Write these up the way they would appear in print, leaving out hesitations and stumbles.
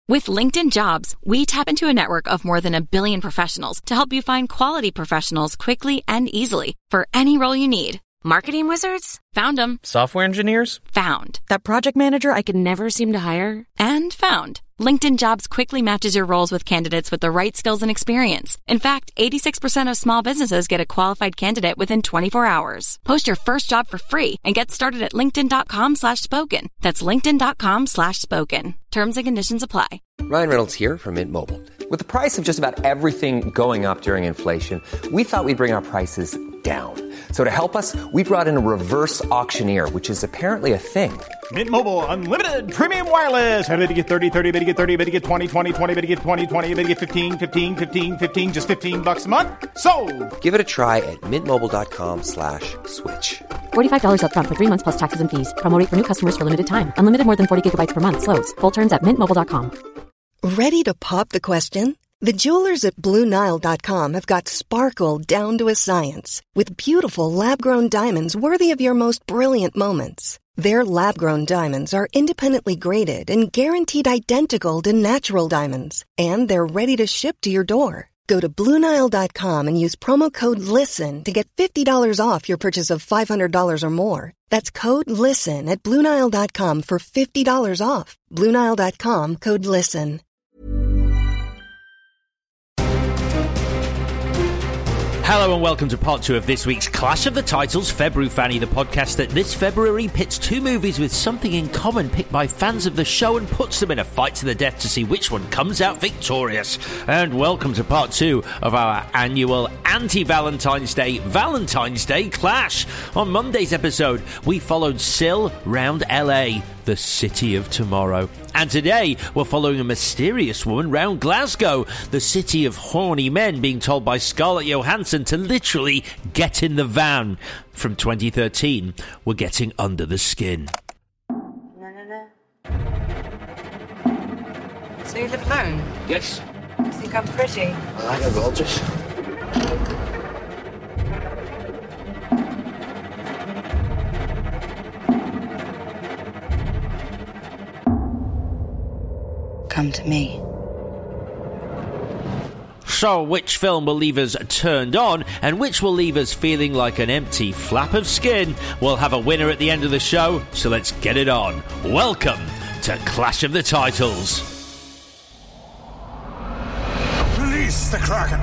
With LinkedIn Jobs, we tap into a network of more than 1 billion professionals to help you find quality professionals quickly and easily for any role you need. Marketing wizards? Found them. Software engineers? Found. That project manager I could never seem to hire? And found. LinkedIn Jobs quickly matches your roles with candidates with the right skills and experience. In fact, 86% of small businesses get a qualified candidate within 24 hours. Post your first job for free and get started at linkedin.com/spoken. That's linkedin.com/spoken. Terms and conditions apply. Ryan Reynolds here from Mint Mobile. With the price of just about everything going up during inflation, we thought we'd bring our prices down. So to help us, we brought in a reverse auctioneer, which is apparently a thing. Mint Mobile Unlimited Premium Wireless. How to get 30, 30, bit to get 30, bit to get 20, 20, 20, bit to get 20, 20, bit to get 15, 15, 15, 15, just $15 a month? Sold! Give it a try at mintmobile.com/switch. $45 up front for 3 months plus taxes and fees. Promo rate for new customers for limited time. Unlimited more than 40 gigabytes per month. Slows full terms at mintmobile.com. Ready to pop the question? The jewelers at BlueNile.com have got sparkle down to a science with beautiful lab-grown diamonds worthy of your most brilliant moments. Their lab-grown diamonds are independently graded and guaranteed identical to natural diamonds, and they're ready to ship to your door. Go to BlueNile.com and use promo code LISTEN to get $50 off your purchase of $500 or more. That's code LISTEN at BlueNile.com for $50 off. BlueNile.com, code LISTEN. Hello and welcome to part 2 of this week's Clash of the Titles February Fanny, the podcast that this February pits 2 movies with something in common picked by fans of the show and puts them in a fight to the death to see which one comes out victorious. And welcome to part 2 of our annual anti-Valentine's Day Clash. On Monday's episode, we followed Sil round LA, the city of tomorrow. And today, we're following a mysterious woman round Glasgow, the city of horny men being told by Scarlett Johansson to literally get in the van. From 2013, we're getting under the skin. No. So you live alone? Yes. You think I'm pretty? I like her gorgeous. Come to me. So, which film will leave us turned on, and which will leave us feeling like an empty flap of skin? We'll have a winner at the end of the show, so let's get it on. Welcome to Clash of the Titles. Release the Kraken!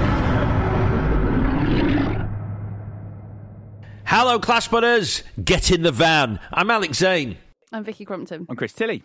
Hello, Clash Butters! Get in the van. I'm Alex Zane. I'm Vicky Crumpton. I'm Chris Tilley.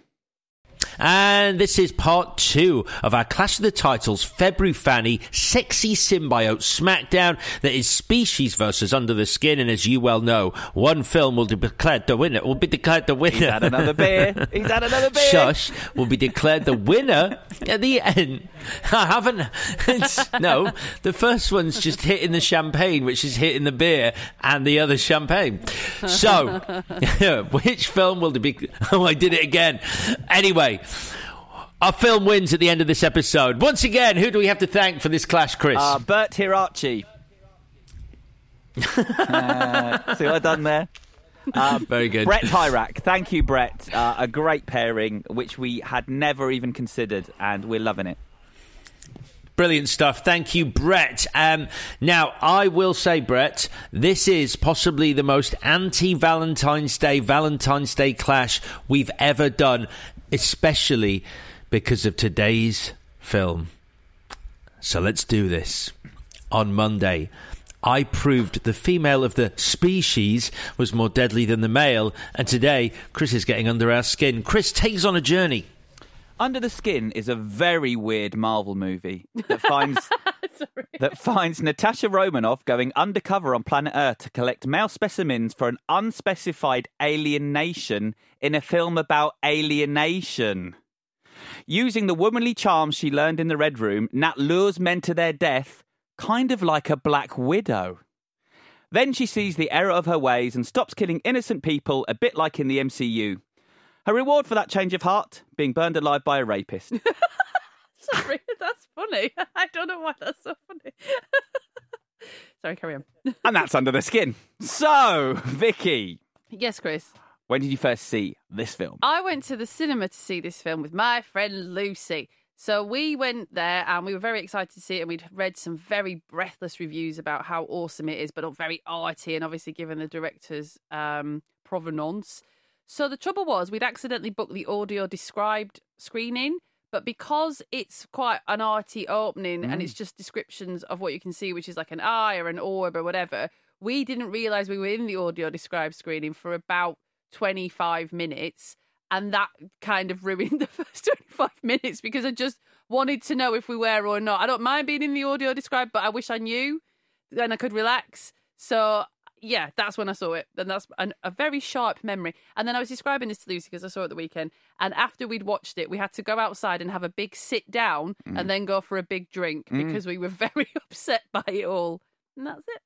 And this is part 2 of our Clash of the Titles February Fanny Sexy Symbiote Smackdown that is Species versus Under the Skin. And as you well know, one film will be declared the winner. He's had another beer. Shush. Will be declared the winner at the end. I haven't. No, the first one's just hitting the champagne, which is hitting the beer and the other champagne. So, which film will be... Oh, I did it again. Anyway, our film wins at the end of this episode. Once again, who do we have to thank for this clash, Chris? Bert Hirachi. See what I've done there? Very good. Brett Hyrak. Thank you, Brett. A great pairing, which we had never even considered, and we're loving it. Brilliant stuff. Thank you, Brett. Now, I will say, Brett, this is possibly the most anti-Valentine's Day clash we've ever done, especially because of today's film. So let's do this. On Monday, I proved the female of the species was more deadly than the male, and today, Chris is getting under our skin. Chris, take us on a journey. Under the Skin is a very weird Marvel movie that finds Natasha Romanoff going undercover on planet Earth to collect male specimens for an unspecified alien nation in a film about alienation. Using the womanly charms she learned in the Red Room, Nat lures men to their death, kind of like a Black Widow. Then she sees the error of her ways and stops killing innocent people, a bit like in the MCU. Her reward for that change of heart? Being burned alive by a rapist. Sorry, that's funny. I don't know why that's so funny. Sorry, carry on. And that's Under the Skin. So, Vicky. Yes, Chris. when did you first see this film? I went to the cinema to see this film with my friend Lucy. So we went there and we were very excited to see it, and we'd read some very breathless reviews about how awesome it is, but very arty, and obviously given the director's provenance. So the trouble was we'd accidentally booked the audio described screening, but because it's quite an arty opening and it's just descriptions of what you can see, which is like an eye or an orb or whatever, we didn't realise we were in the audio described screening for about 25 minutes. And that kind of ruined the first 25 minutes because I just wanted to know if we were or not. I don't mind being in the audio described, but I wish I knew. Then I could relax. So, yeah, that's when I saw it. And that's a very sharp memory. And then I was describing this to Lucy because I saw it the weekend. And after we'd watched it, we had to go outside and have a big sit down and then go for a big drink because we were very upset by it all. And that's it.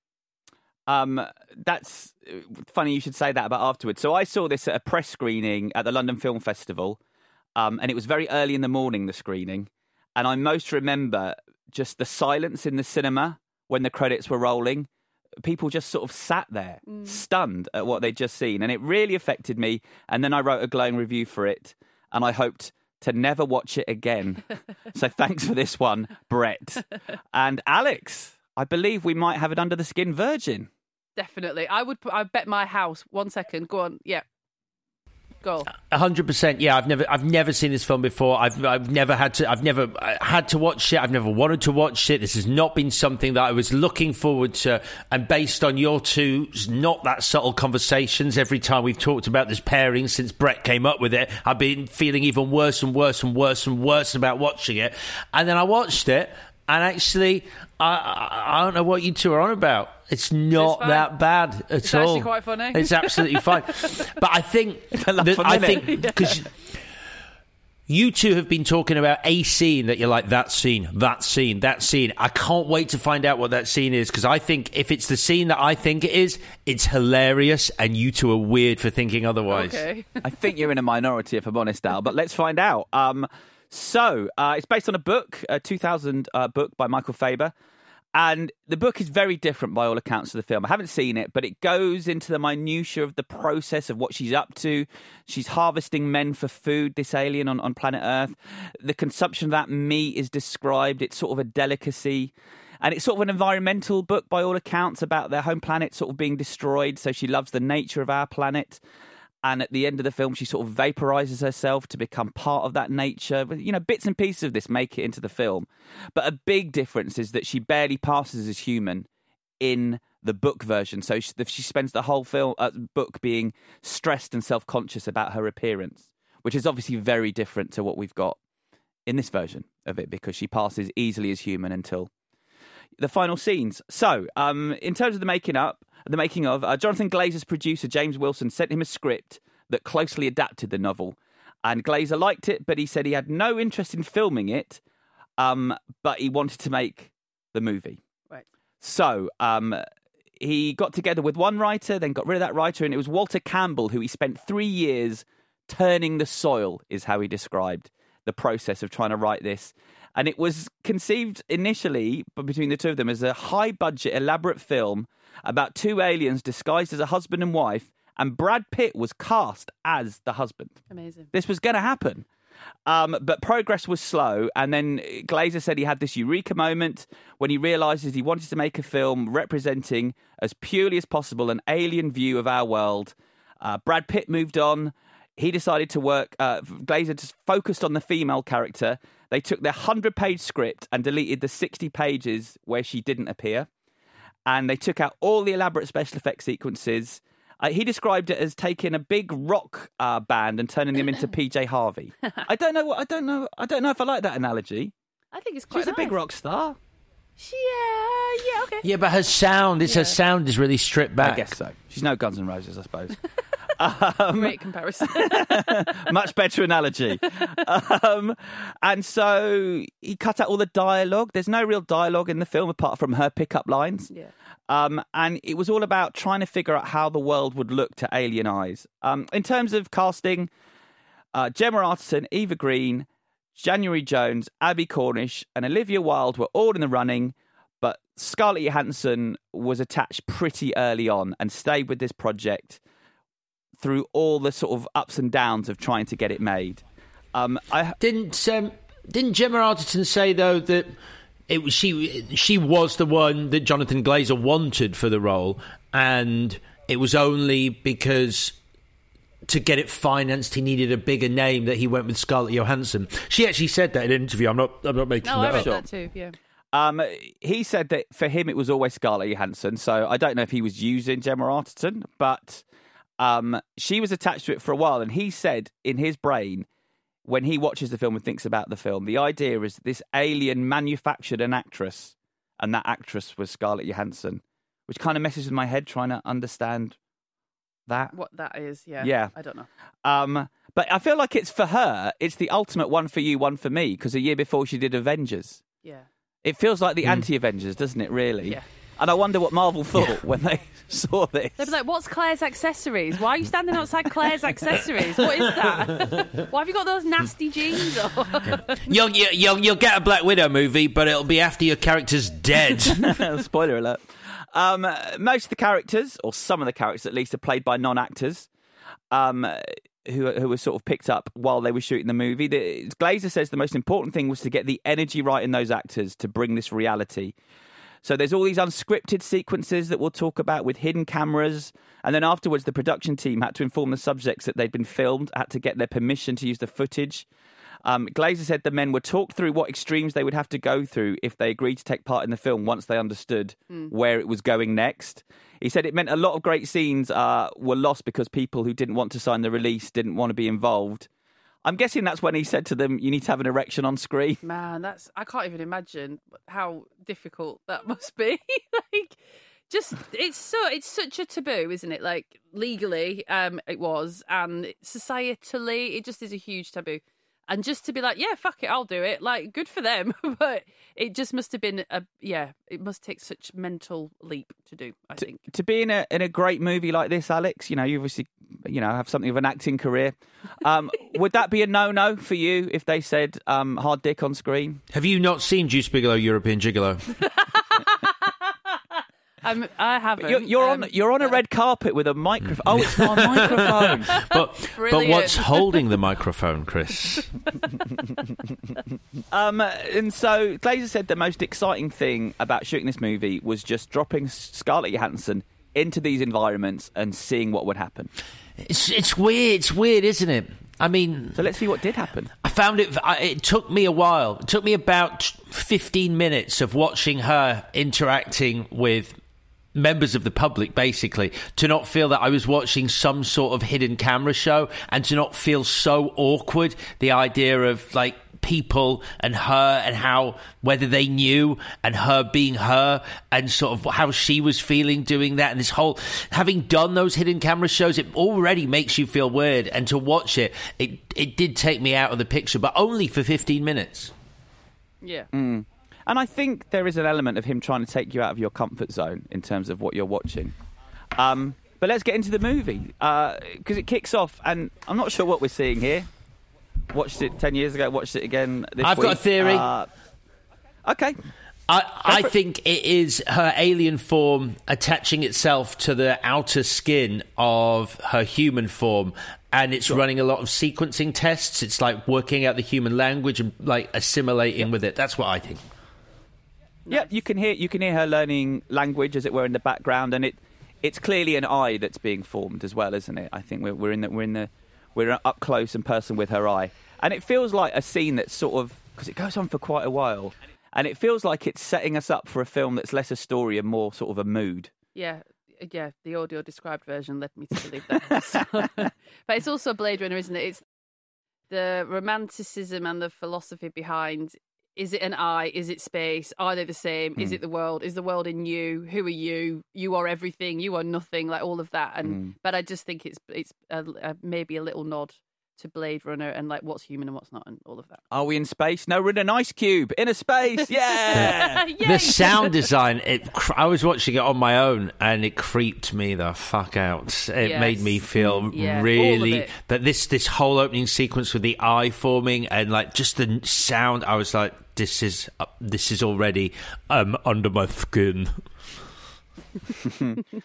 That's funny you should say that about afterwards. So I saw this at a press screening at the London Film Festival, and it was very early in the morning, the screening. And I most remember just the silence in the cinema when the credits were rolling. People just sort of sat there, stunned at what they'd just seen. And it really affected me. And then I wrote a glowing review for it, and I hoped to never watch it again. So thanks for this one, Brett. And Alex, I believe we might have it under the skin virgin. Definitely. I bet my house. 1 second. Go on. Yeah. Go. 100%. Yeah, I've never seen this film before. I've never had to watch it. I've never wanted to watch it. This has not been something that I was looking forward to. And based on your two not that subtle conversations, every time we've talked about this pairing since Brett came up with it, I've been feeling even worse and worse and worse and worse about watching it. And then I watched it, and actually, I don't know what you two are on about. It's not that bad at all. It's actually quite funny. It's absolutely fine. But I think because you two have been talking about a scene that you're like, that scene. I can't wait to find out what that scene is, because I think if it's the scene that I think it is, it's hilarious, and you two are weird for thinking otherwise. Okay. I think you're in a minority, if I'm honest, Al, but let's find out. So it's based on a book, a 2000 book by Michael Faber. And the book is very different by all accounts of the film. I haven't seen it, but it goes into the minutiae of the process of what she's up to. She's harvesting men for food, this alien on planet Earth. The consumption of that meat is described. It's sort of a delicacy. And it's sort of an environmental book by all accounts about their home planet sort of being destroyed. So she loves the nature of our planet. And at the end of the film, she sort of vaporizes herself to become part of that nature. You know, bits and pieces of this make it into the film. But a big difference is that she barely passes as human in the book version. So she spends the whole book being stressed and self-conscious about her appearance, which is obviously very different to what we've got in this version of it, because she passes easily as human until the final scenes. So, in terms of the making of, Jonathan Glazer's producer, James Wilson, sent him a script that closely adapted the novel. And Glazer liked it, but he said he had no interest in filming it, but he wanted to make the movie. Right. So, he got together with one writer, then got rid of that writer, and it was Walter Campbell, who he spent 3 years turning the soil, is how he described the process of trying to write this. And it was conceived initially, between the two of them, as a high-budget, elaborate film about two aliens disguised as a husband and wife, and Brad Pitt was cast as the husband. Amazing. This was going to happen. But progress was slow, and then Glazer said he had this eureka moment when he realised he wanted to make a film representing as purely as possible an alien view of our world. Brad Pitt moved on. He decided to work. Glazer just focused on the female character. They took their 100-page script and deleted the 60 pages where she didn't appear. And they took out all the elaborate special effects sequences. He described it as taking a big rock band and turning them into PJ Harvey. I don't know if I like that analogy. I think it's quite She's a big rock star. Yeah, okay. Yeah, but her sound is really stripped back. I guess so. She's no Guns N' Roses, I suppose. Great comparison. Much better analogy. And so he cut out all the dialogue. There's no real dialogue in the film apart from her pickup lines. Yeah. And it was all about trying to figure out how the world would look to alien eyes. In terms of casting, Gemma Arterton, Eva Green, January Jones, Abby Cornish, and Olivia Wilde were all in the running, but Scarlett Johansson was attached pretty early on and stayed with this project through all the sort of ups and downs of trying to get it made. Didn't Gemma Arterton say though that it was she was the one that Jonathan Glazer wanted for the role, and it was only because to get it financed he needed a bigger name that he went with Scarlett Johansson. She actually said that in an interview. I'm not making that up. I read that too. Yeah. He said that for him it was always Scarlett Johansson, so I don't know if he was using Gemma Arterton, but she was attached to it for a while, and he said in his brain, when he watches the film and thinks about the film, the idea is this alien manufactured an actress, and that actress was Scarlett Johansson, which kind of messes with my head trying to understand that. What that is, yeah. Yeah. I don't know. But I feel like it's for her, it's the ultimate one for you, one for me, because a year before she did Avengers. Yeah. It feels like the anti-Avengers, doesn't it, really? Yeah. And I wonder what Marvel thought when they saw this. They'd be like, what's Claire's accessories? Why are you standing outside Claire's accessories? What is that? Why have you got those nasty jeans on? You'll get a Black Widow movie, but it'll be after your character's dead. Spoiler alert. Most of the characters, or some of the characters at least, are played by non-actors who were sort of picked up while they were shooting the movie. Glazer says the most important thing was to get the energy right in those actors to bring this reality. So there's all these unscripted sequences that we'll talk about with hidden cameras. And then afterwards, the production team had to inform the subjects that they'd been filmed, had to get their permission to use the footage. Glazer said the men were talked through what extremes they would have to go through if they agreed to take part in the film once they understood where it was going next. He said it meant a lot of great scenes were lost because people who didn't want to sign the release didn't want to be involved. I'm guessing that's when he said to them, you need to have an erection on screen. Man, I can't even imagine how difficult that must be. It's such a taboo, isn't it? Like, legally, it was, and societally, it just is a huge taboo. And just to be like, yeah, fuck it, I'll do it. Like, good for them. But it just must have been it must take such mental leap to do, I think. To be in a great movie like this, Alex, you obviously, have something of an acting career. Would that be a no-no for you if they said hard dick on screen? Have you not seen Juice Bigelow, European Gigolo? I haven't. You're on a red carpet with a microphone. Oh, it's not a microphone. But what's holding the microphone, Chris? And so Glazer said the most exciting thing about shooting this movie was just dropping Scarlett Johansson into these environments and seeing what would happen. It's weird. It's weird, isn't it? I mean... So let's see what did happen. I found it took me a while. It took me about 15 minutes of watching her interacting with members of the public, basically, to not feel that I was watching some sort of hidden camera show, and to not feel so awkward. The idea of, like, people and her, and how, whether they knew, and her being her, and sort of how she was feeling doing that, and this whole, having done those hidden camera shows, it already makes you feel weird, and to watch it did take me out of the picture, but only for 15 minutes. Yeah. And I think there is an element of him trying to take you out of your comfort zone in terms of what you're watching. But let's get into the movie, because it kicks off, and I'm not sure what we're seeing here. Watched it 10 years ago, watched it again this week. I've got a theory. Okay. I think it is her alien form attaching itself to the outer skin of her human form, and it's running a lot of sequencing tests. It's like working out the human language and like assimilating with it. That's what I think. Yeah, you can hear her learning language, as it were, in the background, and it's clearly an eye that's being formed as well, isn't it? I think we're up close and personal with her eye, and it feels like a scene that's sort of, because it goes on for quite a while, and it feels like it's setting us up for a film that's less a story and more sort of a mood. Yeah, the audio described version led me to believe that. But it's also Blade Runner, isn't it? It's the romanticism and the philosophy behind, is it an eye? Is it space? Are they the same? Is it the world? Is the world in you? Who are you? You are everything. You are nothing. Like all of that. And but I just think it's maybe a little nod to Blade Runner and like what's human and what's not and all of that. Are we in space? No, we're in an ice cube. In a space. Yeah. The sound design. I was watching it on my own and it creeped me the fuck out. It made me feel really that this whole opening sequence with the eye forming and like just the sound. I was like, this is already under my skin.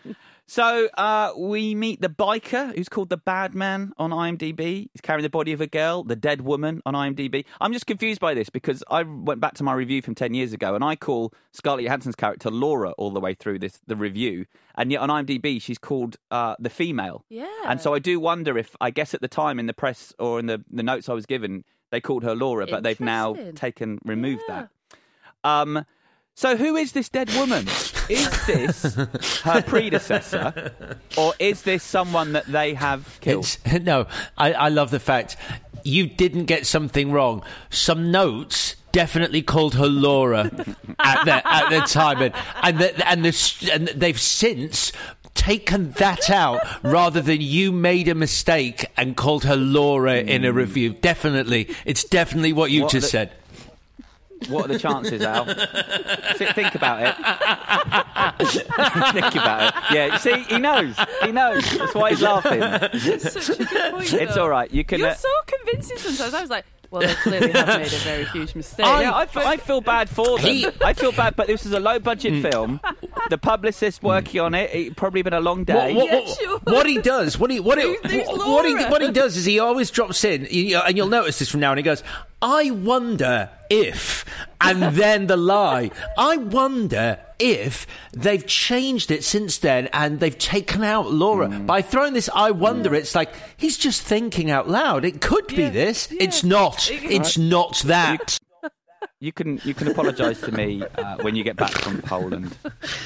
So we meet the biker who's called the Bad Man on IMDb. He's carrying the body of a girl, the dead woman on IMDb. I'm just confused by this because I went back to my review from 10 years ago and I call Scarlett Johansson's character Laura all the way through the review. And yet on IMDb, she's called the female. Yeah. And so I do wonder if, I guess at the time in the press or in the notes I was given, they called her Laura, but they've now removed that. So who is this dead woman? Is this her predecessor, or is this someone that they have killed? No, I love the fact you didn't get something wrong. Some notes definitely called her Laura at the time, and they've since taken that out rather than you made a mistake and called her Laura in a review. Definitely, it's definitely what you just said. What are the chances, Al? Think about it. Think about it. Yeah, see, he knows. That's why he's laughing. It's such a good point. It's all right. You're so convincing sometimes. I was like, well, they clearly have made a very huge mistake. I feel bad for them. I feel bad, but this is a low-budget film. The publicist working on it probably been a long day. What he does is he always drops in, and you'll notice this from now on. He goes, "I wonder if," and then the lie. I wonder if they've changed it since then and they've taken out Laura. By throwing this "I wonder," it's like he's just thinking out loud. It could be this. Yeah. It's not. It's not that. You can apologise to me when you get back from Poland.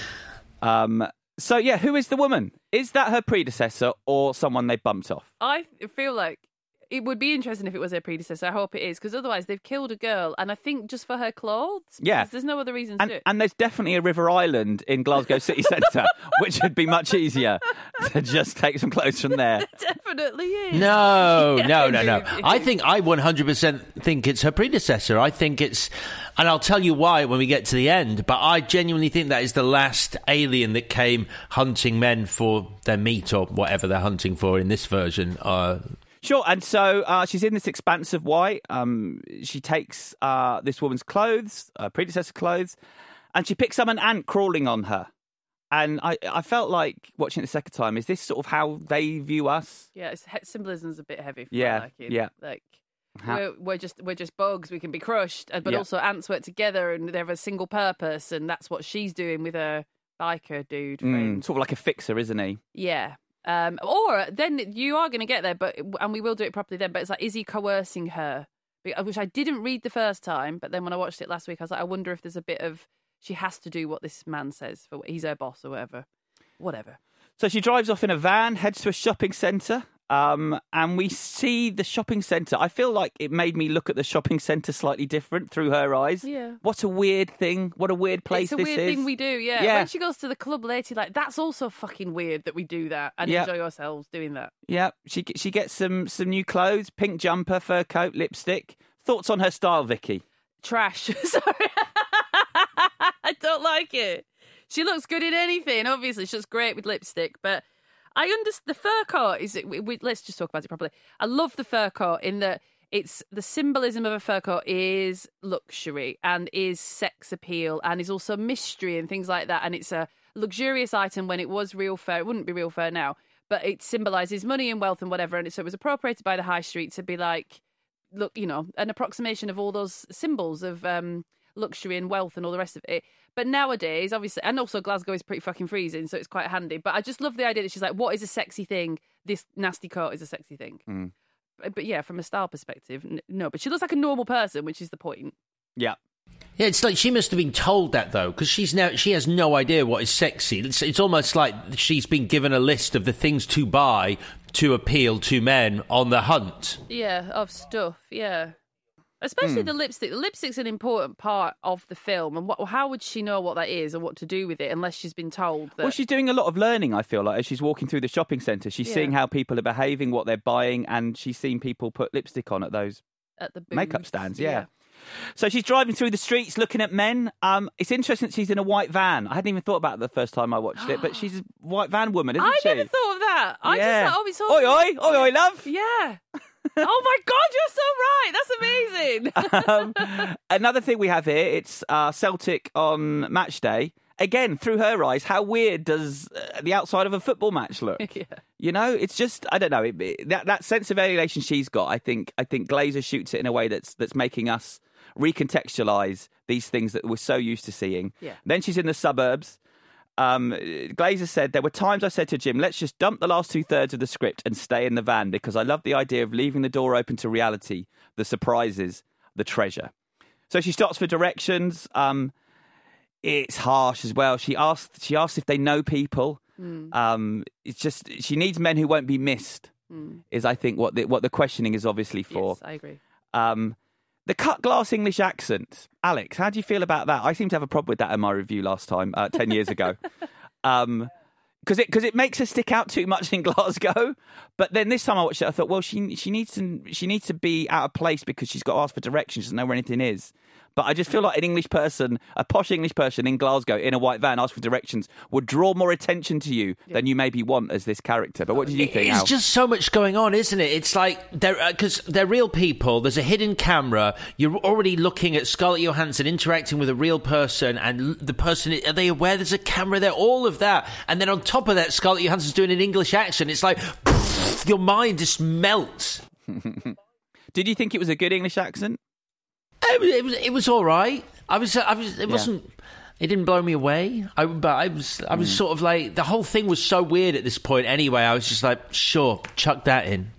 So yeah, who is the woman? Is that her predecessor or someone they bumped off? I feel like it would be interesting if it was her predecessor. I hope it is, because otherwise they've killed a girl, and I think just for her clothes. Yeah. There's no other reason to do it. And there's definitely a River Island in Glasgow city centre, which would be much easier to just take some clothes from there. It definitely is. No. I 100% think it's her predecessor. I think it's, and I'll tell you why when we get to the end, but I genuinely think that is the last alien that came hunting men for their meat or whatever they're hunting for in this version. Sure, and so she's in this expanse of white. She takes this woman's clothes, predecessor clothes, and she picks up an ant crawling on her. And I felt like watching it the second time, is this sort of how they view us? Yeah, symbolism's a bit heavy for my liking. Yeah. Like, we're just bugs, we can be crushed, but also ants work together and they have a single purpose, and that's what she's doing with her biker dude friend. Sort of like a fixer, isn't he? Yeah. Or then you are going to get there, and we will do it properly then, but it's like, is he coercing her? Which I didn't read the first time, but then when I watched it last week, I was like, I wonder if there's a bit of, she has to do what this man says, he's her boss or whatever. So she drives off in a van, heads to a shopping centre, and we see the shopping centre. I feel like it made me look at the shopping centre slightly different through her eyes. Yeah. What a weird thing. What a weird place this is. It's a weird thing we do, yeah. When she goes to the club later, like, that's also fucking weird that we do that and enjoy ourselves doing that. Yeah. She gets some new clothes, pink jumper, fur coat, lipstick. Thoughts on her style, Vicky? Trash. Sorry. I don't like it. She looks good in anything, obviously. She looks great with lipstick, but I understand the fur coat let's just talk about it properly. I love the fur coat in that it's the symbolism of a fur coat is luxury and is sex appeal and is also mystery and things like that. And it's a luxurious item when it was real fur. It wouldn't be real fur now, but it symbolises money and wealth and whatever. And so it was appropriated by the high street to be like, look, an approximation of all those symbols of luxury and wealth and all the rest of it. But nowadays, obviously, and also Glasgow is pretty fucking freezing, so it's quite handy. But I just love the idea that she's like, what is a sexy thing? This nasty coat is a sexy thing. But yeah, from a style perspective, no. But she looks like a normal person, which is the point. Yeah. Yeah, it's like she must have been told that, though, because she has no idea what is sexy. It's almost like she's been given a list of the things to buy to appeal to men on the hunt. Yeah, of stuff, yeah. Especially the lipstick. The lipstick's an important part of the film, and how would she know what that is or what to do with it unless she's been told that... Well, she's doing a lot of learning, I feel like, as she's walking through the shopping centre. She's seeing how people are behaving, what they're buying, and she's seen people put lipstick on at the makeup stands, yeah. So she's driving through the streets looking at men. It's interesting that she's in a white van. I hadn't even thought about it the first time I watched it, but she's a white van woman, isn't she? I never thought of that. I just thought, it's all... Oi, oi, love. Yeah. Oh my God, you're so right. That's amazing. Another thing we have here, it's Celtic on match day, again, through her eyes, how weird does the outside of a football match look? Yeah. You know, it's just, I don't know, that sense of alienation she's got, I think Glazer shoots it in a way that's making us recontextualise these things that we're so used to seeing. Yeah. Then she's in the suburbs. Glazer said, there were times I said to Jim, let's just dump the last 2/3 of the script and stay in the van because I love the idea of leaving the door open to reality, the surprises, the treasure. So she stops for directions. It's harsh as well. She asked if they know people. It's just she needs men who won't be missed. Is I think what the questioning is obviously for. Yes, I agree. The cut glass English accent, Alex. How do you feel about that? I seem to have a problem with that in my review last time, 10 years ago, because it makes her stick out too much in Glasgow. But then this time I watched it, I thought, well, she needs to be out of place because she's got to ask for directions. She doesn't know where anything is. But I just feel like a posh English person in Glasgow in a white van asking for directions would draw more attention to you than you maybe want as this character. But what do you think, There's Al? just so much going on, isn't it? It's like, because they're real people, there's a hidden camera, you're already looking at Scarlett Johansson interacting with a real person, and the person, are they aware there's a camera there? All of that. And then on top of that, Scarlett Johansson's doing an English accent. It's like, your mind just melts. Did you think it was a good English accent? It was all right. It wasn't. It didn't blow me away. I was sort of like, the whole thing was so weird at this point. Anyway, I was just like, sure, chuck that in.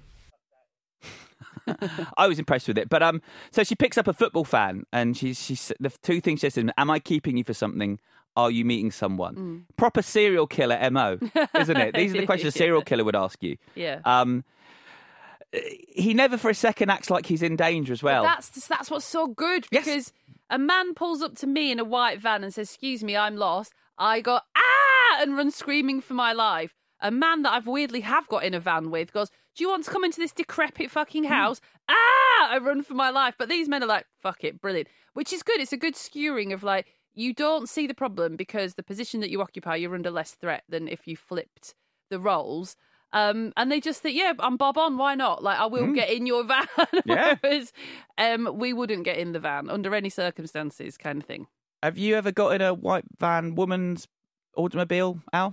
I was impressed with it, but so she picks up a football fan, and she's the two things she said: "Am I keeping you for something? Are you meeting someone?" Proper serial killer MO, isn't it? These are the questions a serial killer would ask you. Yeah. He never for a second acts like he's in danger as well. But that's what's so good, because a man pulls up to me in a white van and says, "Excuse me, I'm lost." I go, "Ah!" and run screaming for my life. A man that I've weirdly have got in a van with goes, "Do you want to come into this decrepit fucking house?" Ah! I run for my life. But these men are like, "Fuck it, brilliant." Which is good. It's a good skewering of like, you don't see the problem because the position that you occupy, you're under less threat than if you flipped the roles. And they just think, yeah, I'm bob on, why not? Like, I will get in your van. Yeah. Whereas we wouldn't get in the van under any circumstances, kind of thing. Have you ever got in a white van woman's automobile, Al?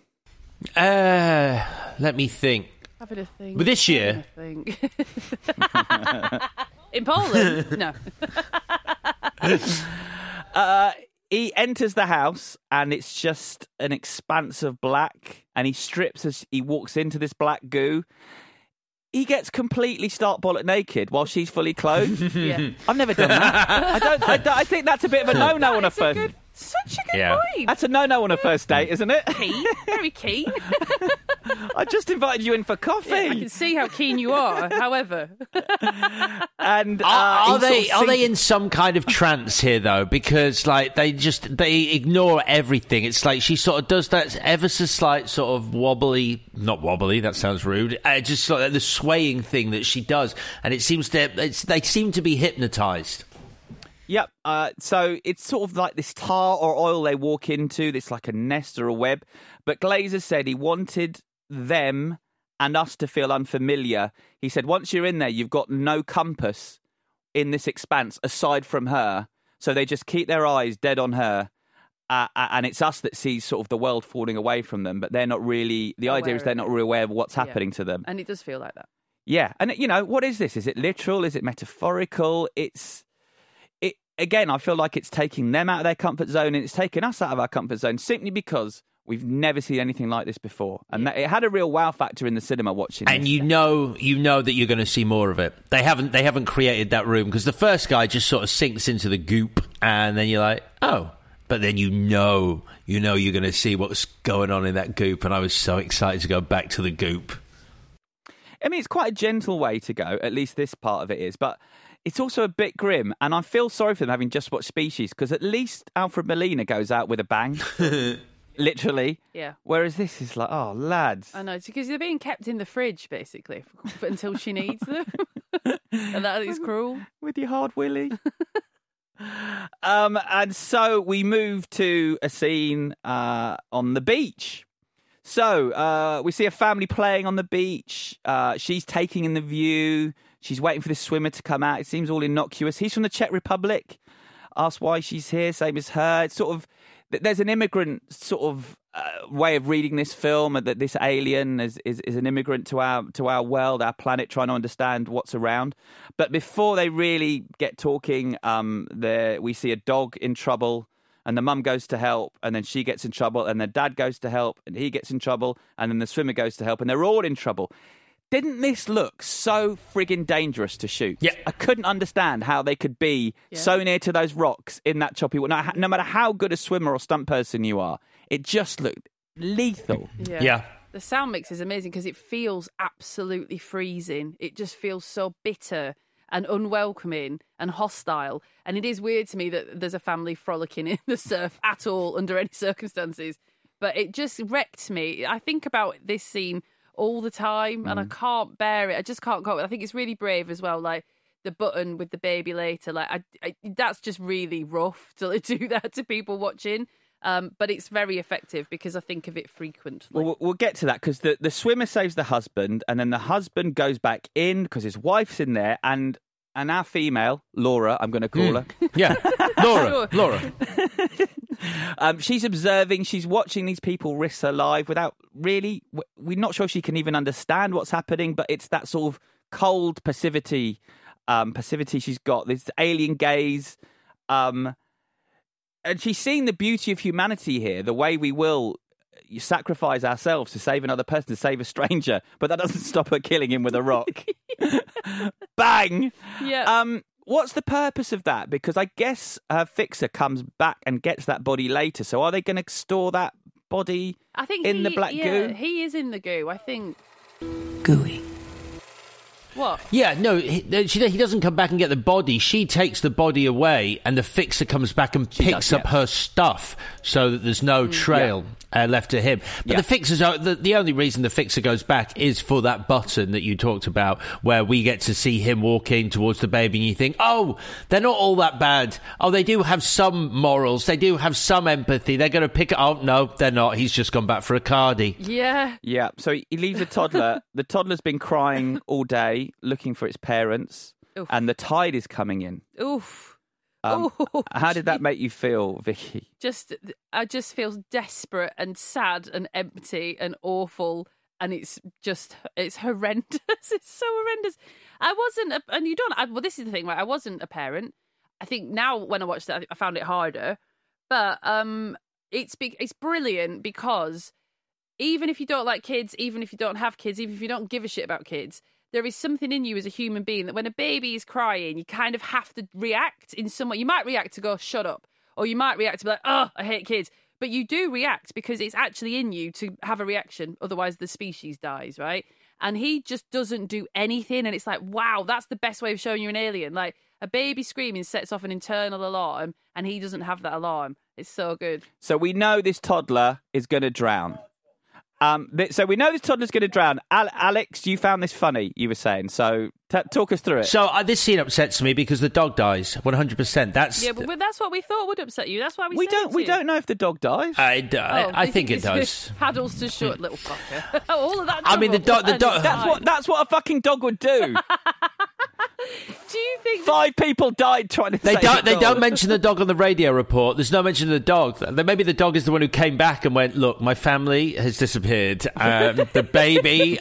Let me think. Having a thing. But this year? In Poland? No. He enters the house and it's just an expanse of black, and he strips as he walks into this black goo. He gets completely stark bollock naked while she's fully clothed. Yeah. I've never done that. I think that's a bit of a no-no on a first. Such a good point. That's a no-no on a first date, isn't it? Keen, very keen. I just invited you in for coffee. Yeah, I can see how keen you are. However, and are they in some kind of trance here though? Because like they ignore everything. It's like she sort of does that ever so slight sort of not wobbly. That sounds rude. Just sort of the swaying thing that she does, and it seems they seem to be hypnotized. Yep. So it's sort of like this tar or oil they walk into. It's like a nest or a web. But Glazer said he wanted them and us to feel unfamiliar. He said, once you're in there, you've got no compass in this expanse aside from her. So they just keep their eyes dead on her. And it's us that sees sort of the world falling away from them. But they're not really, the idea is they're not really aware of what's happening to them. And it does feel like that. Yeah. And, you know, what is this? Is it literal? Is it metaphorical? Again, I feel like it's taking them out of their comfort zone, and it's taking us out of our comfort zone simply because we've never seen anything like this before. And it had a real wow factor in the cinema watching and this. you know that you're going to see more of it. They haven't created that room, because the first guy just sort of sinks into the goop, and then you're like, oh. But then you know you're going to see what's going on in that goop, and I was so excited to go back to the goop. I mean, it's quite a gentle way to go, at least this part of it is, but it's also a bit grim, and I feel sorry for them having just watched Species, because at least Alfred Molina goes out with a bang, literally. Yeah. Whereas this is like, oh, lads. I know, it's because they're being kept in the fridge, basically, until she needs them. And that is cruel. With your hard willy. And so we move to a scene on the beach. So we see a family playing on the beach. She's taking in the view. She's waiting for the swimmer to come out. It seems all innocuous. He's from the Czech Republic. Asks why she's here, same as her. It's sort of there's an immigrant sort of way of reading this film, that this alien is an immigrant to our world, our planet, trying to understand what's around. But before they really get talking, we see a dog in trouble, and the mum goes to help, and then she gets in trouble, and the dad goes to help, and he gets in trouble, and then the swimmer goes to help, and they're all in trouble. Didn't this look so friggin' dangerous to shoot? Yeah. I couldn't understand how they could be so near to those rocks in that choppy water. No matter how good a swimmer or stunt person you are, it just looked lethal. Yeah. The sound mix is amazing because it feels absolutely freezing. It just feels so bitter and unwelcoming and hostile. And it is weird to me that there's a family frolicking in the surf at all under any circumstances. But it just wrecked me. I think about this scene all the time, and I can't bear it. I just can't cope. I think it's really brave as well, like the button with the baby later. Like that's just really rough to do that to people watching. But it's very effective because I think of it frequently. Well, we'll get to that because the swimmer saves the husband, and then the husband goes back in because his wife's in there, and our female, Laura, I'm going to call her. Yeah, Laura. She's observing, she's watching these people risk their life without really, we're not sure she can even understand what's happening, but it's that sort of cold passivity she's got, this alien gaze, and she's seeing the beauty of humanity here, the way we will sacrifice ourselves to save another person, to save a stranger, but that doesn't stop her killing him with a rock. Bang! Yeah. What's the purpose of that? Because I guess her fixer comes back and gets that body later. So are they going to store that body in the black goo? He is in the goo, I think. Gooey. What? Yeah, no, he doesn't come back and get the body. She takes the body away, and the fixer comes back and picks up her stuff so that there's no trail left to him. But the fixer's the only reason the fixer goes back is for that button that you talked about, where we get to see him walking towards the baby, and you think, oh, they're not all that bad. Oh, they do have some morals. They do have some empathy. They're going to pick it. Oh, no, they're not. He's just gone back for a cardie. Yeah. Yeah, so he leaves a toddler. The toddler's been crying all day, looking for its parents. Oof. And the tide is coming in. Oof. How did that make you feel, Vicky? I just feel desperate and sad and empty and awful, and it's horrendous. It's so horrendous. Well, this is the thing, right? I wasn't a parent. I think now when I watched it, I found it harder. But it's brilliant because even if you don't like kids, even if you don't have kids, even if you don't give a shit about kids, there is something in you as a human being that when a baby is crying, you kind of have to react in some way. You might react to go, shut up. Or you might react to be like, oh, I hate kids. But you do react because it's actually in you to have a reaction. Otherwise, the species dies, right? And he just doesn't do anything. And it's like, wow, that's the best way of showing you an alien. Like, a baby screaming sets off an internal alarm, and he doesn't have that alarm. It's so good. So we know this toddler is going to drown. So we know this toddler's going to drown. Alex, you found this funny, you were saying. So talk us through it. So this scene upsets me because the dog dies 100%. But that's what we thought would upset you. That's why we don't know if the dog dies. I think it does. Paddles to short, little fucker. All of that. I mean, the dog. That's what a fucking dog would do. Do you think 5 people died trying to? They don't mention the dog on the radio report. There's no mention of the dog. Maybe the dog is the one who came back and went, "Look, my family has disappeared. The baby.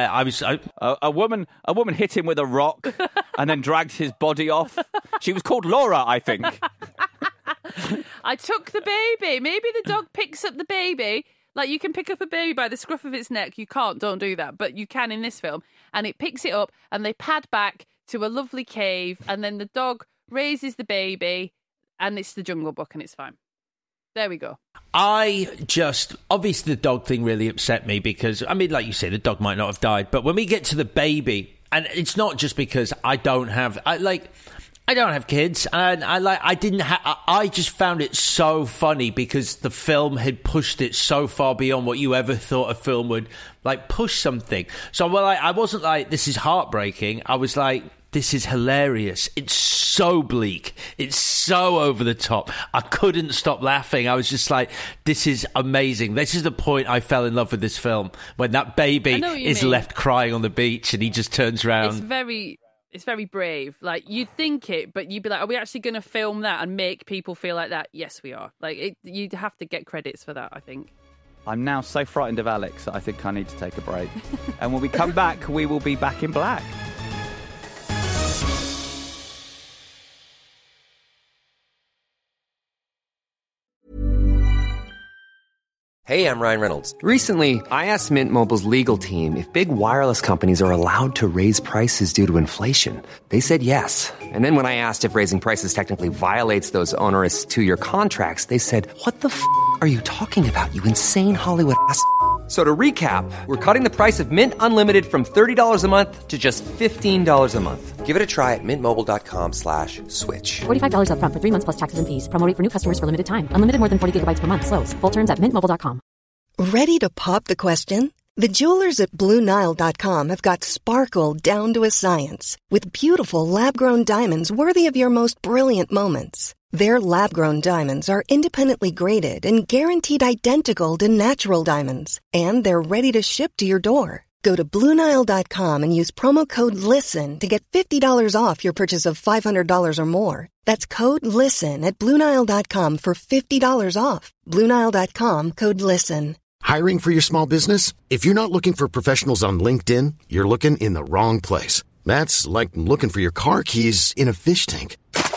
A woman hit him with a rock and then dragged his body off. She was called Laura, I think. I took the baby. Maybe the dog picks up the baby. Like, you can pick up a baby by the scruff of its neck. You can't. Don't do that. But you can in this film. And it picks it up and they pad back to a lovely cave. And then the dog raises the baby and it's the Jungle Book and it's fine. There we go. Obviously the dog thing really upset me because, I mean, like you say, the dog might not have died. But when we get to the baby, and it's not just because I don't have kids, and I just found it so funny because the film had pushed it so far beyond what you ever thought a film would, like, push something. So, I wasn't like, this is heartbreaking. I was like, this is hilarious. It's so bleak. It's so over the top. I couldn't stop laughing. I was just like, this is amazing. This is the point I fell in love with this film, when that baby is left crying on the beach and he just turns around. It's very It's very brave. Like, you'd think it, but you'd be like, are we actually going to film that and make people feel like that? Yes, we are. Like, you'd have to get credits for that, I think. I'm now so frightened of Alex that I think I need to take a break. And when we come back, we will be back in black. Hey, I'm Ryan Reynolds. Recently, I asked Mint Mobile's legal team if big wireless companies are allowed to raise prices due to inflation. They said yes. And then when I asked if raising prices technically violates those onerous 2-year contracts, they said, what the f*** are you talking about, you insane Hollywood ass f- So to recap, we're cutting the price of Mint Unlimited from $30 a month to just $15 a month. Give it a try at mintmobile.com/switch. $45 up front for 3 months plus taxes and fees. Promo rate for new customers for limited time. Unlimited more than 40 gigabytes per month. Slows full terms at mintmobile.com. Ready to pop the question? The jewelers at BlueNile.com have got sparkle down to a science with beautiful lab-grown diamonds worthy of your most brilliant moments. Their lab-grown diamonds are independently graded and guaranteed identical to natural diamonds, and they're ready to ship to your door. Go to BlueNile.com and use promo code LISTEN to get $50 off your purchase of $500 or more. That's code LISTEN at BlueNile.com for $50 off. BlueNile.com, code LISTEN. Hiring for your small business? If you're not looking for professionals on LinkedIn, you're looking in the wrong place. That's like looking for your car keys in a fish tank.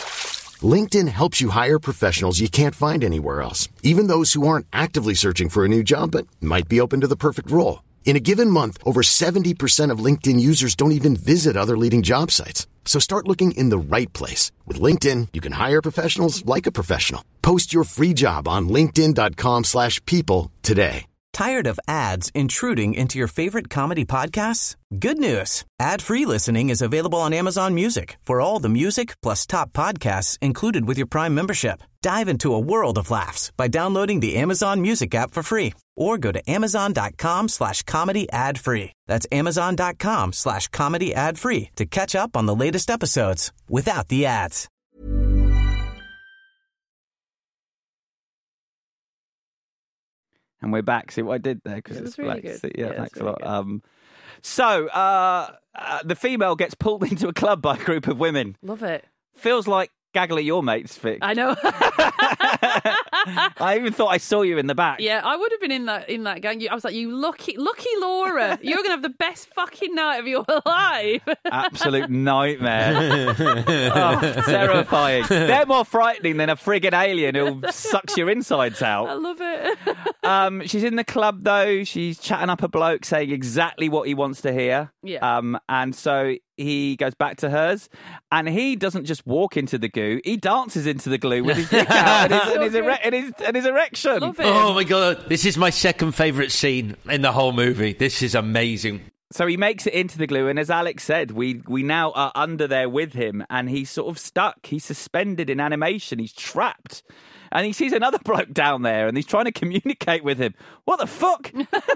LinkedIn helps you hire professionals you can't find anywhere else, even those who aren't actively searching for a new job but might be open to the perfect role. In a given month, over 70% of LinkedIn users don't even visit other leading job sites. So start looking in the right place. With LinkedIn, you can hire professionals like a professional. Post your free job on linkedin.com/people today. Tired of ads intruding into your favorite comedy podcasts? Good news. Ad-free listening is available on Amazon Music for all the music plus top podcasts included with your Prime membership. Dive into a world of laughs by downloading the Amazon Music app for free or go to amazon.com/comedy ad-free. That's amazon.com/comedy ad-free to catch up on the latest episodes without the ads. And we're back. See what I did there? Because it's really black. good. Yeah, thanks a lot. Good. So the female gets pulled into a club by a group of women. Love it. Feels like gaggle at your mates, Vic. I know. I even thought I saw you in the back. Yeah, I would have been in that gang. I was like, you lucky Laura. You're going to have the best fucking night of your life. Absolute nightmare. Oh, terrifying. They're more frightening than a friggin' alien who sucks your insides out. I love it. She's in the club, though. She's chatting up a bloke, saying exactly what he wants to hear. Yeah. And so he goes back to hers, and he doesn't just walk into the goo, he dances into the glue with his dick out and his erection. Love it. Oh my God, this is my second favourite scene in the whole movie. This is amazing. So he makes it into the glue, and as Alex said, we now are under there with him, and he's sort of stuck. He's suspended in animation. He's trapped. And he sees another bloke down there, and he's trying to communicate with him. What the fuck?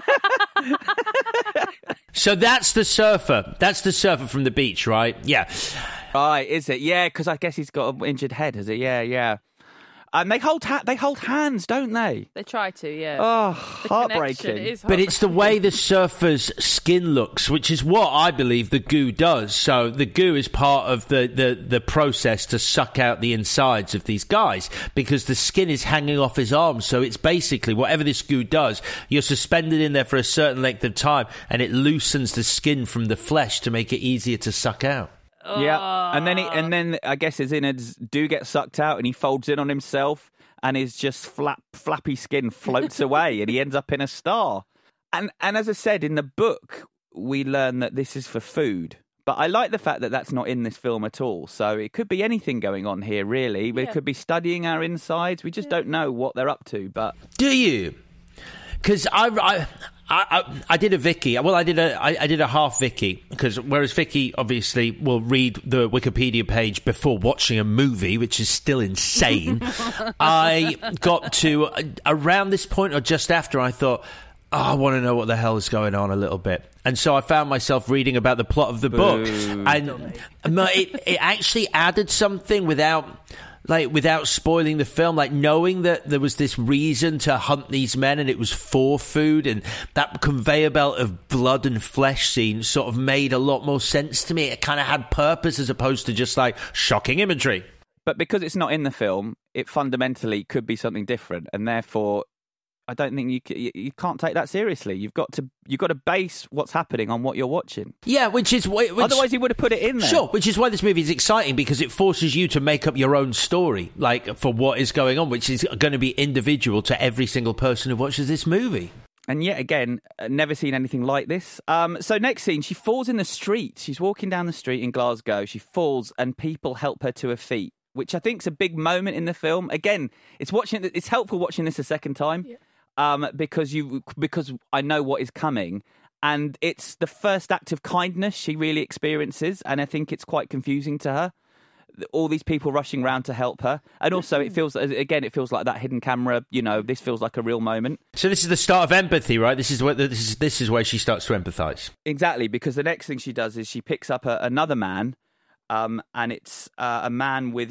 So that's the surfer. That's the surfer from the beach, right? Yeah. Right, is it? Yeah, because I guess he's got an injured head, is it? Yeah. And they hold hands, don't they? They try to, yeah. Oh, The heartbreaking. connection is But it's the way the surfer's skin looks, which is what I believe the goo does. So the goo is part of the process to suck out the insides of these guys because the skin is hanging off his arms. So it's basically whatever this goo does, you're suspended in there for a certain length of time and it loosens the skin from the flesh to make it easier to suck out. Yeah, and then I guess his innards do get sucked out, and he folds in on himself, and his just flappy skin floats away, and he ends up in a star. And as I said in the book, we learn that this is for food. But I like the fact that that's not in this film at all. So it could be anything going on here, really. But It could be studying our insides. We just don't know what they're up to. But do you? Because I did a Vicky. Well, I did a half Vicky because whereas Vicky obviously will read the Wikipedia page before watching a movie, which is still insane. I got to around this point or just after. I thought, I want to know what the hell is going on a little bit, and so I found myself reading about the plot of the book, and it actually added something without. like, without spoiling the film, like, knowing that there was this reason to hunt these men and it was for food, and that conveyor belt of blood and flesh scene sort of made a lot more sense to me. It kind of had purpose as opposed to just, like, shocking imagery. But because it's not in the film, it fundamentally could be something different, and therefore I don't think you can't take that seriously. You've got to base what's happening on what you're watching. Yeah, which otherwise he would have put it in there. Sure, which is why this movie is exciting, because it forces you to make up your own story, like, for what is going on, which is going to be individual to every single person who watches this movie. And yet again, never seen anything like this. So next scene, she falls in the street. She's walking down the street in Glasgow. She falls, and people help her to her feet, which I think is a big moment in the film. Again, it's helpful watching this a second time. Yeah. Because I know what is coming, and it's the first act of kindness she really experiences, and I think it's quite confusing to her. All these people rushing around to help her, and also it feels like that hidden camera. You know, this feels like a real moment. So this is the start of empathy, right? This is where she starts to empathise. Exactly, because the next thing she does is she picks up another man, and it's a man with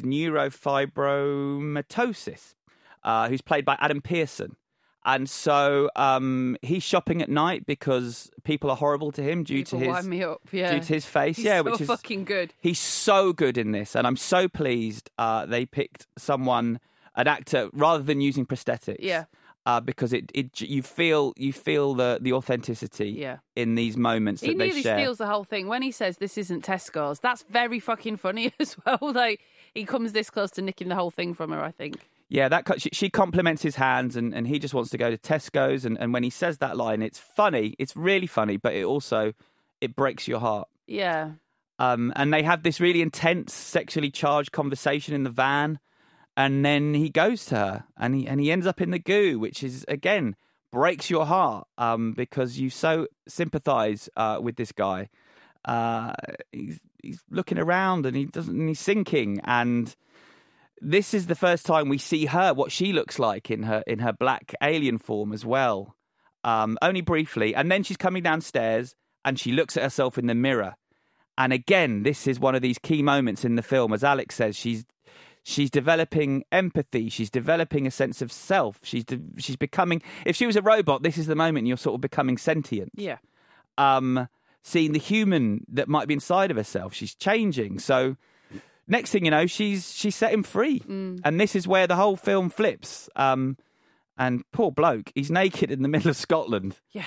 neurofibromatosis, who's played by Adam Pearson. And so he's shopping at night because people are horrible to him due to his face. He's which so is fucking good. He's so good in this, and I'm so pleased they picked an actor rather than using prosthetics. Yeah. Because you feel the authenticity in these moments that they share. He nearly steals the whole thing when he says this isn't Tesco's. That's very fucking funny as well. Like, he comes this close to nicking the whole thing from her, I think. Yeah, she compliments his hands, and he just wants to go to Tesco's. And when he says that line, it's funny. It's really funny, but it breaks your heart. Yeah. And they have this really intense, sexually charged conversation in the van, and then he goes to her, and he ends up in the goo, which is, again, breaks your heart, because you so sympathise with this guy. He's looking around, and he's sinking, and this is the first time we see her, what she looks like in her black alien form as well, only briefly. And then she's coming downstairs and she looks at herself in the mirror. And again, this is one of these key moments in the film. As Alex says, she's developing empathy. She's developing a sense of self. She's becoming, if she was a robot, this is the moment you're sort of becoming sentient. Yeah. Seeing the human that might be inside of herself. She's changing. So next thing you know, she's set him free. And this is where the whole film flips. And poor bloke, he's naked in the middle of Scotland. Yeah.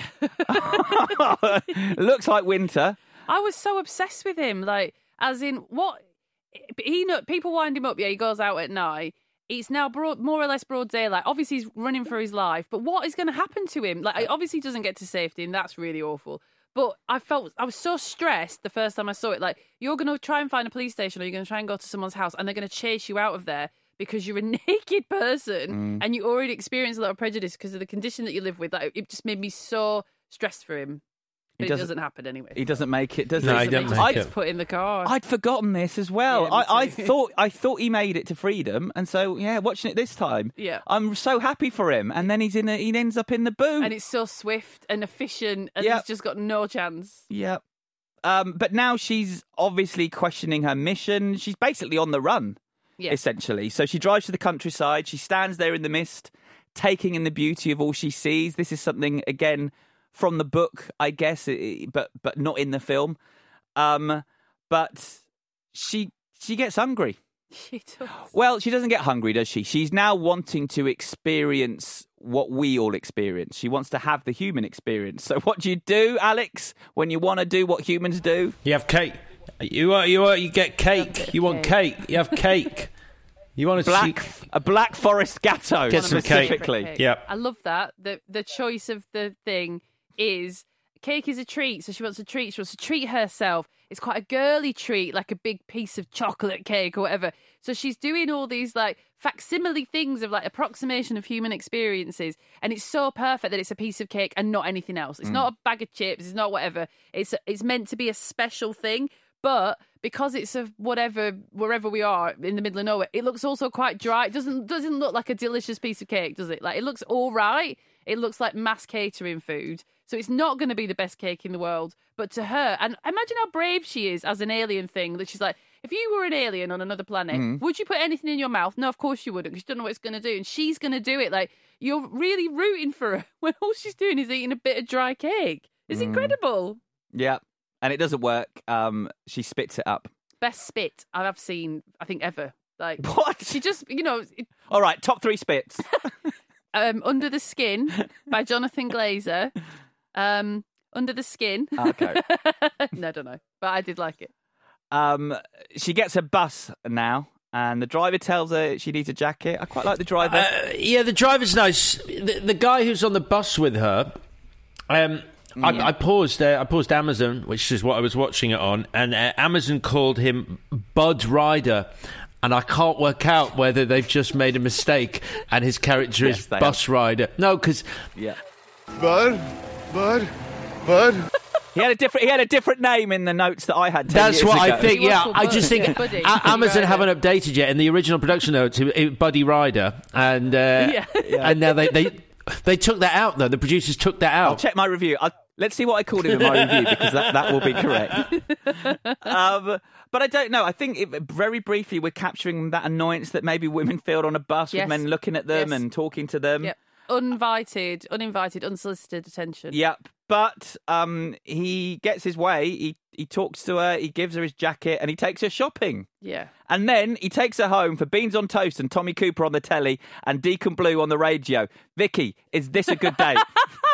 Looks like winter. I was so obsessed with him. Like, as in, what? People wind him up, he goes out at night. It's now more or less broad daylight. Obviously, he's running for his life. But what is going to happen to him? Like, obviously, he doesn't get to safety, and that's really awful. But I was so stressed the first time I saw it. Like, you're going to try and find a police station, or you're going to try and go to someone's house, and they're going to chase you out of there because you're a naked person and you already experience a lot of prejudice because of the condition that you live with. Like, it just made me so stressed for him. But it doesn't happen anyway. He doesn't make it, does he? No, he doesn't make it. Put in the car. I'd forgotten this as well. Yeah, I thought he made it to freedom, and so watching it this time, I'm so happy for him. And then he ends up in the boot, and it's so swift and efficient, and he's just got no chance. Yeah. But now she's obviously questioning her mission. She's basically on the run, essentially. So she drives to the countryside. She stands there in the mist, taking in the beauty of all she sees. This is something, again, from the book, I guess, but not in the film. But she gets hungry. She does. Well, she doesn't get hungry, does she? She's now wanting to experience what we all experience. She wants to have the human experience. So what do you do, Alex, when you want to do what humans do? You have cake. You get cake. You want cake. You have cake. You want a Black Forest Gatto, get some specifically. Cake. Yeah, I love that. The choice of the thing is cake is a treat, so she wants a treat. She wants to treat herself. It's quite a girly treat, like a big piece of chocolate cake or whatever. So she's doing all these like facsimile things of like approximation of human experiences, and it's so perfect that it's a piece of cake and not anything else. It's not a bag of chips. It's not whatever. It's meant to be a special thing. But because it's of wherever we are in the middle of nowhere, it looks also quite dry. It doesn't look like a delicious piece of cake, does it? Like, it looks all right. It looks like mass catering food. So it's not going to be the best cake in the world. But to her, and imagine how brave she is as an alien thing, that she's like, if you were an alien on another planet, would you put anything in your mouth? No, of course you wouldn't, because you don't know what it's going to do. And she's going to do it. Like, you're really rooting for her when all she's doing is eating a bit of dry cake. It's incredible. Yeah. And it doesn't work. She spits it up. Best spit I've seen, I think, ever. Like, what? She just, All right, top 3 spits. Under the Skin by Jonathan Glazer. Under the Skin. Okay. No, I don't know. But I did like it. She gets a bus now, and the driver tells her she needs a jacket. I quite like the driver. Yeah, the driver's nice. The guy who's on the bus with her... I paused Amazon, which is what I was watching it on, and Amazon called him Bud Ryder, and I can't work out whether they've just made a mistake and his character is Bus Rider. No, because Bud. He had a different name in the notes that I had. 10 That's years what ago. I think. Yeah, I just think Amazon haven't updated yet. In the original production notes, it Buddy Ryder, and and now they took that out though. The producers took that out. I'll check my review. Let's see what I called him in my review, because that will be correct. But I don't know. I think very briefly we're capturing that annoyance that maybe women feel on a bus with men looking at them and talking to them. Yep. Uninvited, unsolicited attention. Yep. But he gets his way. He talks to her. He gives her his jacket, and he takes her shopping. Yeah. And then he takes her home for beans on toast and Tommy Cooper on the telly and Deacon Blue on the radio. Vicky, is this a good date?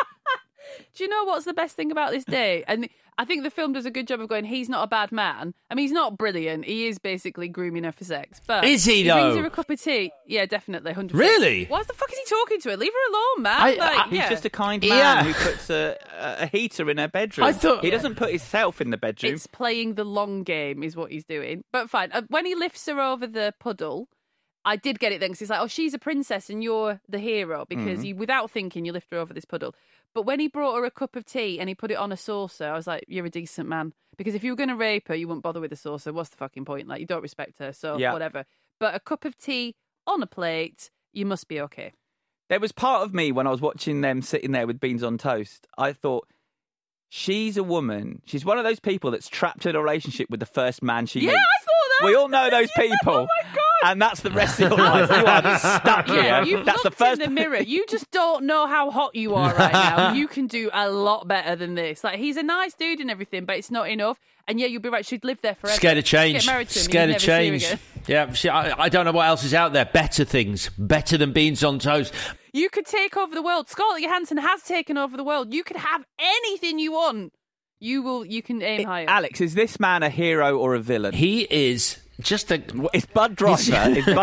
Do you know what's the best thing about this day? And I think the film does a good job of going, he's not a bad man. I mean, he's not brilliant. He is basically grooming her for sex. But is he, though? He brings her a cup of tea. Yeah, definitely, 100%. Really? Why the fuck is he talking to her? Leave her alone, man. He's just a kind man who puts a heater in her bedroom. I thought he doesn't put himself in the bedroom. It's playing the long game is what he's doing. But fine. When he lifts her over the puddle, I did get it then, because he's like, oh, she's a princess and you're the hero, because you, without thinking, you lift her over this puddle. But when he brought her a cup of tea and he put it on a saucer, I was like, you're a decent man. Because if you were going to rape her, you wouldn't bother with a saucer. What's the fucking point? Like, you don't respect her, so whatever. But a cup of tea on a plate, you must be okay. There was part of me when I was watching them sitting there with beans on toast, I thought, she's a woman. She's one of those people that's trapped in a relationship with the first man she meets. I thought that. We all know those people. Oh my God. And that's the rest of your life. You are stuck here. You've that's looked the first in the mirror. You just don't know how hot you are right now. You can do a lot better than this. Like, he's a nice dude and everything, but it's not enough. And yeah, you'd be right. She'd live there forever. Scared of change. Get married to him. Scared of change. Yeah, I don't know what else is out there. Better things. Better than beans on toast. You could take over the world. Scarlett Johansson has taken over the world. You could have anything you want. You can aim higher. Alex, is this man a hero or a villain? He is just a... Is Bud Driver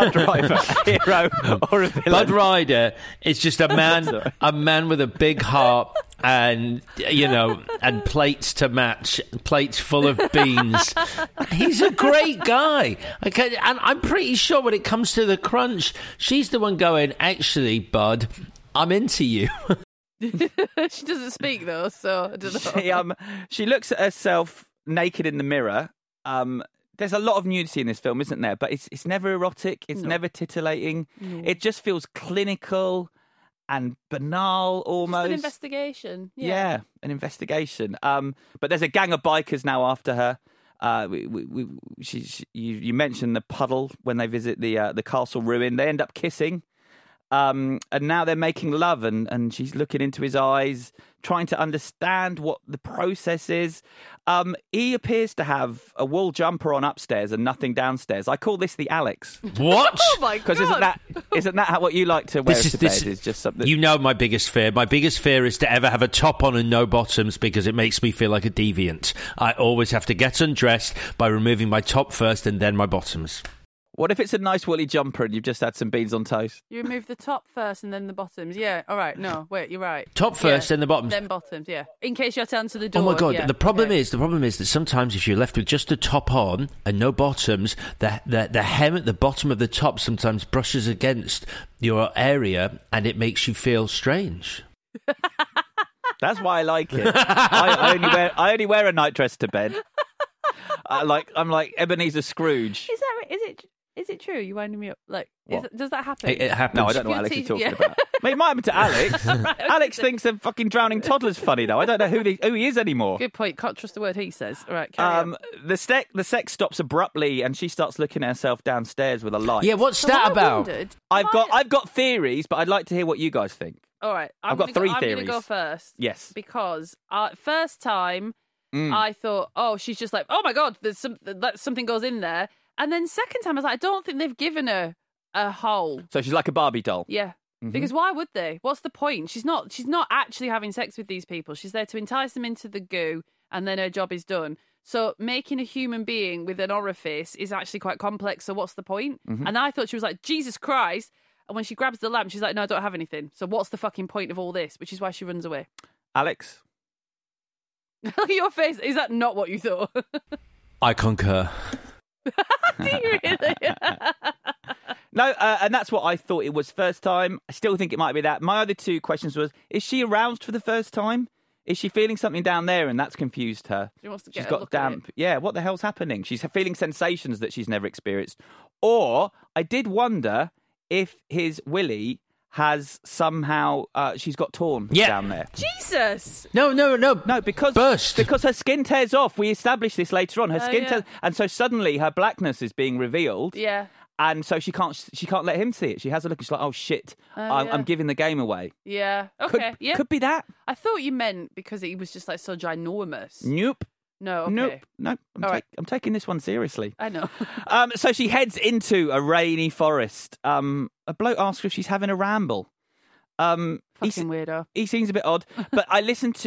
a hero or a villain? Bud Ryder is just a man with a big heart and, and plates to match, plates full of beans. He's a great guy. Okay, and I'm pretty sure when it comes to the crunch, she's the one going, actually, Bud, I'm into you. She doesn't speak though, so I don't know. She looks at herself naked in the mirror. There's a lot of nudity in this film, isn't there? But it's never erotic. It's never titillating. No. It just feels clinical and banal, almost. Just an investigation. Yeah, an investigation. But there's a gang of bikers now after her. You mentioned the puddle when they visit the castle ruin. They end up kissing. And now they're making love, and she's looking into his eyes, trying to understand what the process is. He appears to have a wool jumper on upstairs and nothing downstairs. I call this the Alex. What? Oh my God! Because isn't that what you like to wear to bed? Is just something. You know my biggest fear. My biggest fear is to ever have a top on and no bottoms, because it makes me feel like a deviant. I always have to get undressed by removing my top first and then my bottoms. What if it's a nice woolly jumper and you've just had some beans on toast? You remove the top first and then the bottoms. Yeah, all right. No, wait, you're right. Top first, then the bottoms. Then bottoms, yeah. In case you have to answer the door. Oh my God, yeah. the problem is that sometimes if you're left with just the top on and no bottoms, the hem at the bottom of the top sometimes brushes against your area and it makes you feel strange. That's why I like it. I only wear a night dress to bed. I'm like Ebenezer Scrooge. Is Is it true? You winding me up? Like, does that happen? It happens. No, I don't know what Alex is talking about. Mate, it might happen to Alex. Right, Alex thinks a fucking drowning toddler's funny, though. I don't know who he is anymore. Good point. Can't trust the word he says. All right, carry on. The sex stops abruptly, and she starts looking at herself downstairs with a light. Yeah, what's that about? I've got theories, but I'd like to hear what you guys think. All right, I've got three theories. I'm going to go first. Yes, because first time I thought, oh, she's just like, oh my god, there's something goes in there, and then second time I was like, I don't think they've given her a hole. So she's like a Barbie doll. Yeah. Because why would they? What's the point? She's not actually having sex with these people. She's there to entice them into the goo, and then her job is done. So making a human being with an orifice is actually quite complex. So what's the point? And I thought she was like, Jesus Christ. And when she grabs the lamp, she's like, no, I don't have anything. So what's the fucking point of all this? Which is why she runs away. Alex? Look at your face. Is that not what you thought? I concur. Do you really? No, and that's what I thought it was first time. I still think it might be that. My other two questions was, is she aroused for the first time? Is she feeling something down there and that's confused her? She wants to get She's got damp. Yeah, what the hell's happening? She's feeling sensations that she's never experienced. Or I did wonder if his willy has somehow she's got torn down there. Jesus! No, because burst. Because her skin tears off. We established this later on. Her skin tears, and so suddenly her blackness is being revealed. Yeah. And so she can't let him see it. She has a look. She's like, oh shit, I'm giving the game away. Yeah. Okay. Could be that. I thought you meant because he was just like so ginormous. Nope. No. Okay. Nope. I'm taking this one seriously. I know. So she heads into a rainy forest. A bloke asks her if she's having a ramble. Fucking weirdo. He seems a bit odd, but I listened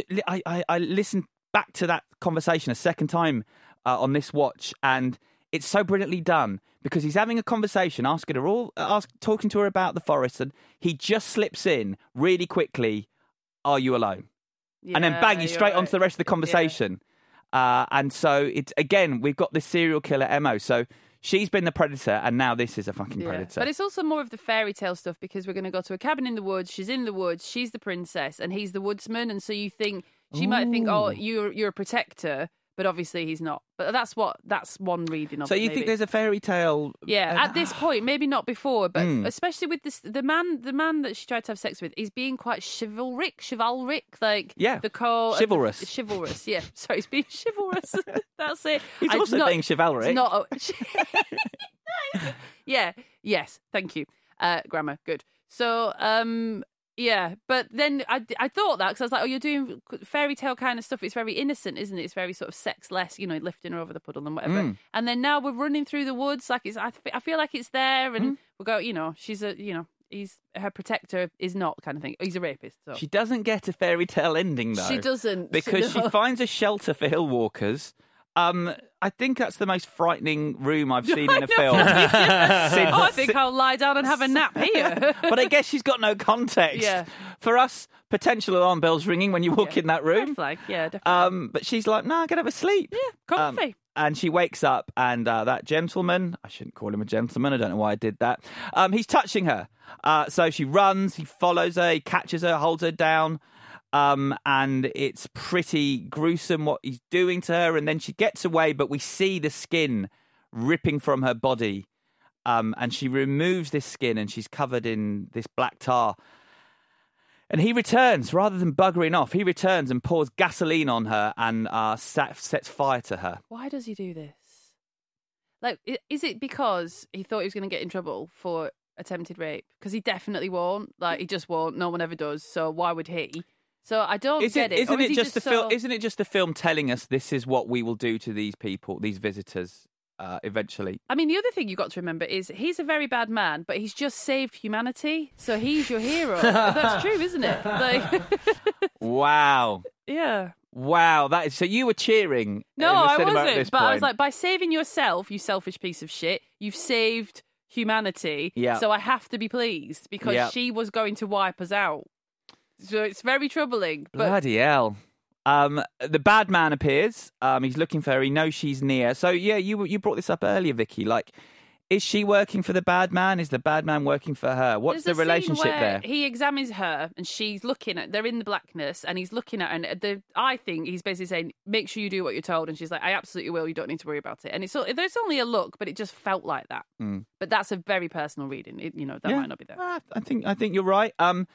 back to that conversation a second time on this watch, and it's so brilliantly done because he's having a conversation, talking to her about the forest, and he just slips in really quickly. Are you alone? Yeah, and then bang, he's straight onto the rest of the conversation. Yeah. And so it's again, we've got this serial killer MO. So she's been the predator, and now this is a fucking predator. But it's also more of the fairy tale stuff because we're going to go to a cabin in the woods. She's in the woods. She's the princess, and he's the woodsman. And so you think she might think, oh, you're a protector, but obviously he's not. But that's one reading of it. So you think there's a fairy tale? Yeah, at this point, maybe not before, but especially with this, the man that she tried to have sex with is being quite chivalric, like chivalrous. Yeah, sorry, he's being chivalrous. That's it. He's also being chivalric. Yeah. Yes. Thank you. Grammar. Good. So, yeah, but then I thought that because I was like, oh, you're doing fairy tale kind of stuff. It's very innocent, isn't it? It's very sort of sexless, lifting her over the puddle and whatever. And then now we're running through the woods, like I feel like it's there, and we'll go. She's he's her protector is not kind of thing. He's a rapist. So. She doesn't get a fairy tale ending though. She doesn't because she finds a shelter for hill walkers. I think that's the most frightening room I've seen in a film. I think I'll lie down and have a nap here. But I guess she's got no context. Yeah. For us, potential alarm bells ringing when you walk in that room. Red flag. Yeah, definitely. But she's like, no, I'm going to have a sleep. Yeah, comfy. And she wakes up and that gentleman, I shouldn't call him a gentleman, I don't know why I did that. He's touching her. So she runs, he follows her, he catches her, holds her down. And it's pretty gruesome what he's doing to her. And then she gets away, but we see the skin ripping from her body. And she removes this skin and she's covered in this black tar. And he returns, rather than buggering off, he returns and pours gasoline on her and sets fire to her. Why does he do this? Like, is it because he thought he was going to get in trouble for attempted rape? Because he definitely won't. Like, he just won't. No one ever does. So why would he? So I don't get it. Isn't it just the film telling us this is what we will do to these people, these visitors, eventually? I mean, the other thing you've got to remember is he's a very bad man, but he's just saved humanity, so he's your hero. That's true, isn't it? Like... Wow. Yeah. Wow. That is so. You were cheering. No, I wasn't. But I was like, by saving yourself, you selfish piece of shit, you've saved humanity. Yeah. So I have to be pleased because she was going to wipe us out. So it's very troubling. Bloody hell. The bad man appears. He's looking for her. He knows she's near. So, yeah, you brought this up earlier, Vicky. Like, Is she working for the bad man? Is the bad man working for her? What's the relationship there? He examines her and she's looking at, they're in the blackness and he's looking at her and I think he's basically saying, make sure you do what you're told. And she's like, I absolutely will. You don't need to worry about it. And there's only a look, but it just felt like that. But that's a very personal reading. That might not be there. I think you're right.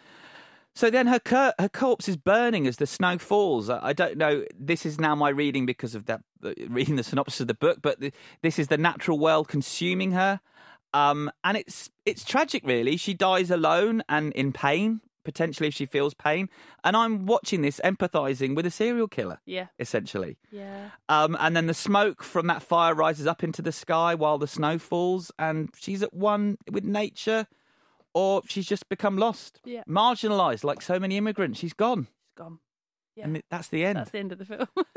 So then her corpse is burning as the snow falls. I don't know. This is now my reading because of that, reading the synopsis of the book. But this is the natural world consuming her, and it's tragic. Really, she dies alone and in pain. Potentially, if she feels pain. And I'm watching this, empathising with a serial killer. Yeah, essentially. Yeah. And then the smoke from that fire rises up into the sky while the snow falls, and she's at one with nature. Or she's just become lost, marginalised, like so many immigrants. She's gone. She's gone. Yeah. And that's the end. That's the end of the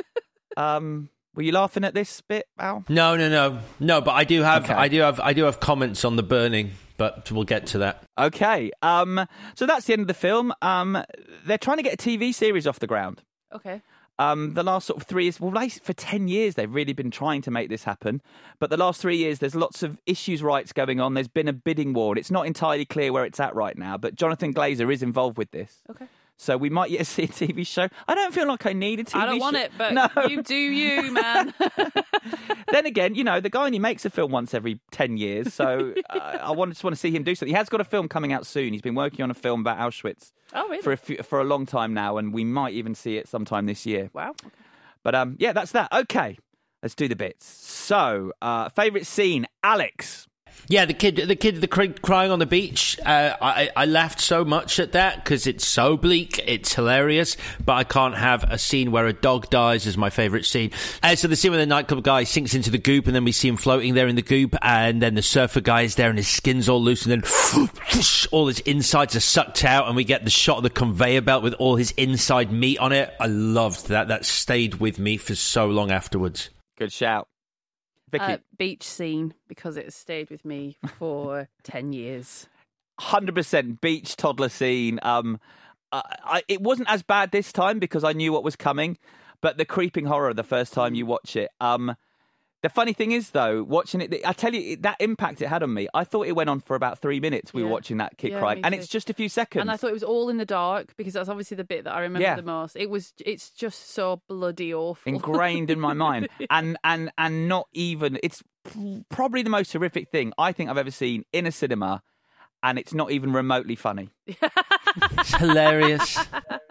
film. Were you laughing at this bit, Al? No. But I do have comments on the burning, but we'll get to that. Okay. So that's the end of the film. They're trying to get a TV series off the ground. Okay. The last sort of 3 years, for 10 years, they've really been trying to make this happen. But the last 3 years, there's lots of issues rights going on. There's been a bidding war. It's not entirely clear where it's at right now. But Jonathan Glazer is involved with this. Okay. So we might yet see a TV show. I don't feel like I need a TV show. I don't want it, but no. You do you, man. Then again, the guy only makes a film once every 10 years. So I just want to see him do something. He has got a film coming out soon. He's been working on a film about Auschwitz. Oh, really? For a long time now, and we might even see it sometime this year. Wow. Okay. But yeah, that's that. Okay, let's do the bits. So, favourite scene, Alex. Yeah, the kid crying on the beach. I laughed so much at that because it's so bleak. It's hilarious, but I can't have a scene where a dog dies as my favourite scene. So the scene where the nightclub guy sinks into the goop and then we see him floating there in the goop, and then the surfer guy is there and his skin's all loose, and then all his insides are sucked out, and we get the shot of the conveyor belt with all his inside meat on it. I loved that. That stayed with me for so long afterwards. Good shout. Vicky. Beach scene, because it has stayed with me for 10 years. 100% beach toddler scene. It wasn't as bad this time because I knew what was coming, but the creeping horror the first time you watch it. The funny thing is, though, watching it, I tell you, that impact it had on me. I thought it went on for about 3 minutes. We were watching that kid crying, and it's just a few seconds. And I thought it was all in the dark because that's obviously the bit that I remember the most. It's just so bloody awful, ingrained in my mind, and not even. It's probably the most horrific thing I think I've ever seen in a cinema, and it's not even remotely funny. It's hilarious.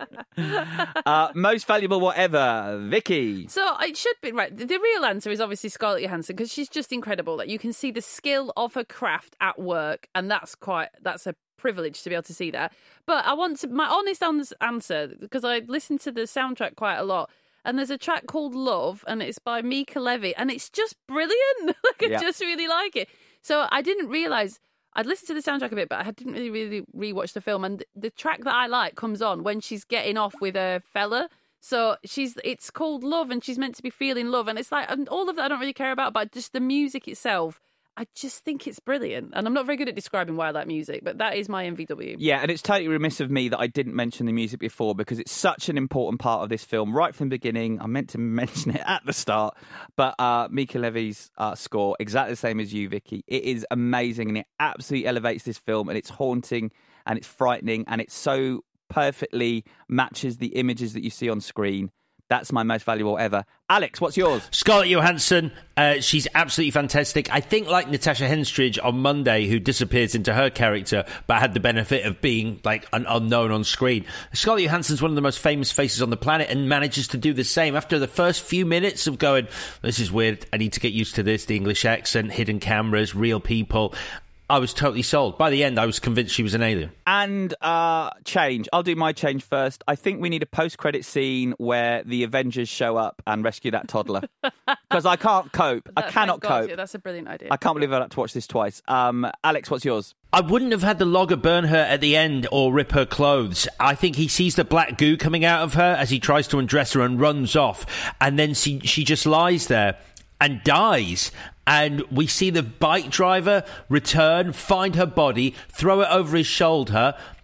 Most valuable whatever, Vicky. So it should be right. The real answer is obviously Scarlett Johansson, because she's just incredible. Like, you can see the skill of her craft at work, and that's a privilege to be able to see that. But I want my honest answer, because I listened to the soundtrack quite a lot, and there's a track called Love, and it's by Mika Levy, and it's just brilliant. I just really like it. So I didn't realise. I'd listened to the soundtrack a bit, but I didn't really rewatch the film. And the track that I like comes on when she's getting off with a fella. So it's called Love, and she's meant to be feeling love. And it's like, and all of that I don't really care about, but just the music itself, I just think it's brilliant. And I'm not very good at describing why I like music, but that is my MVW. Yeah, and it's totally remiss of me that I didn't mention the music before, because it's such an important part of this film right from the beginning. I meant to mention it at the start, but Mika Levy's score, exactly the same as you, Vicky. It is amazing, and it absolutely elevates this film, and it's haunting, and it's frightening, and it so perfectly matches the images that you see on screen. That's my most valuable ever. Alex, what's yours? Scarlett Johansson. She's absolutely fantastic. I think like Natasha Henstridge on Monday, who disappears into her character, but had the benefit of being like an unknown on screen. Scarlett Johansson's one of the most famous faces on the planet and manages to do the same. After the first few minutes of going, this is weird, I need to get used to this, the English accent, hidden cameras, real people, I was totally sold. By the end, I was convinced she was an alien. And change. I'll do my change first. I think we need a post-credit scene where the Avengers show up and rescue that toddler. Because I can't cope. I cannot cope. That's a brilliant idea. I can't believe I had to watch this twice. Alex, what's yours? I wouldn't have had the logger burn her at the end or rip her clothes. I think he sees the black goo coming out of her as he tries to undress her and runs off. And then she just lies there and dies. And we see the bike driver return, find her body, throw it over his shoulder,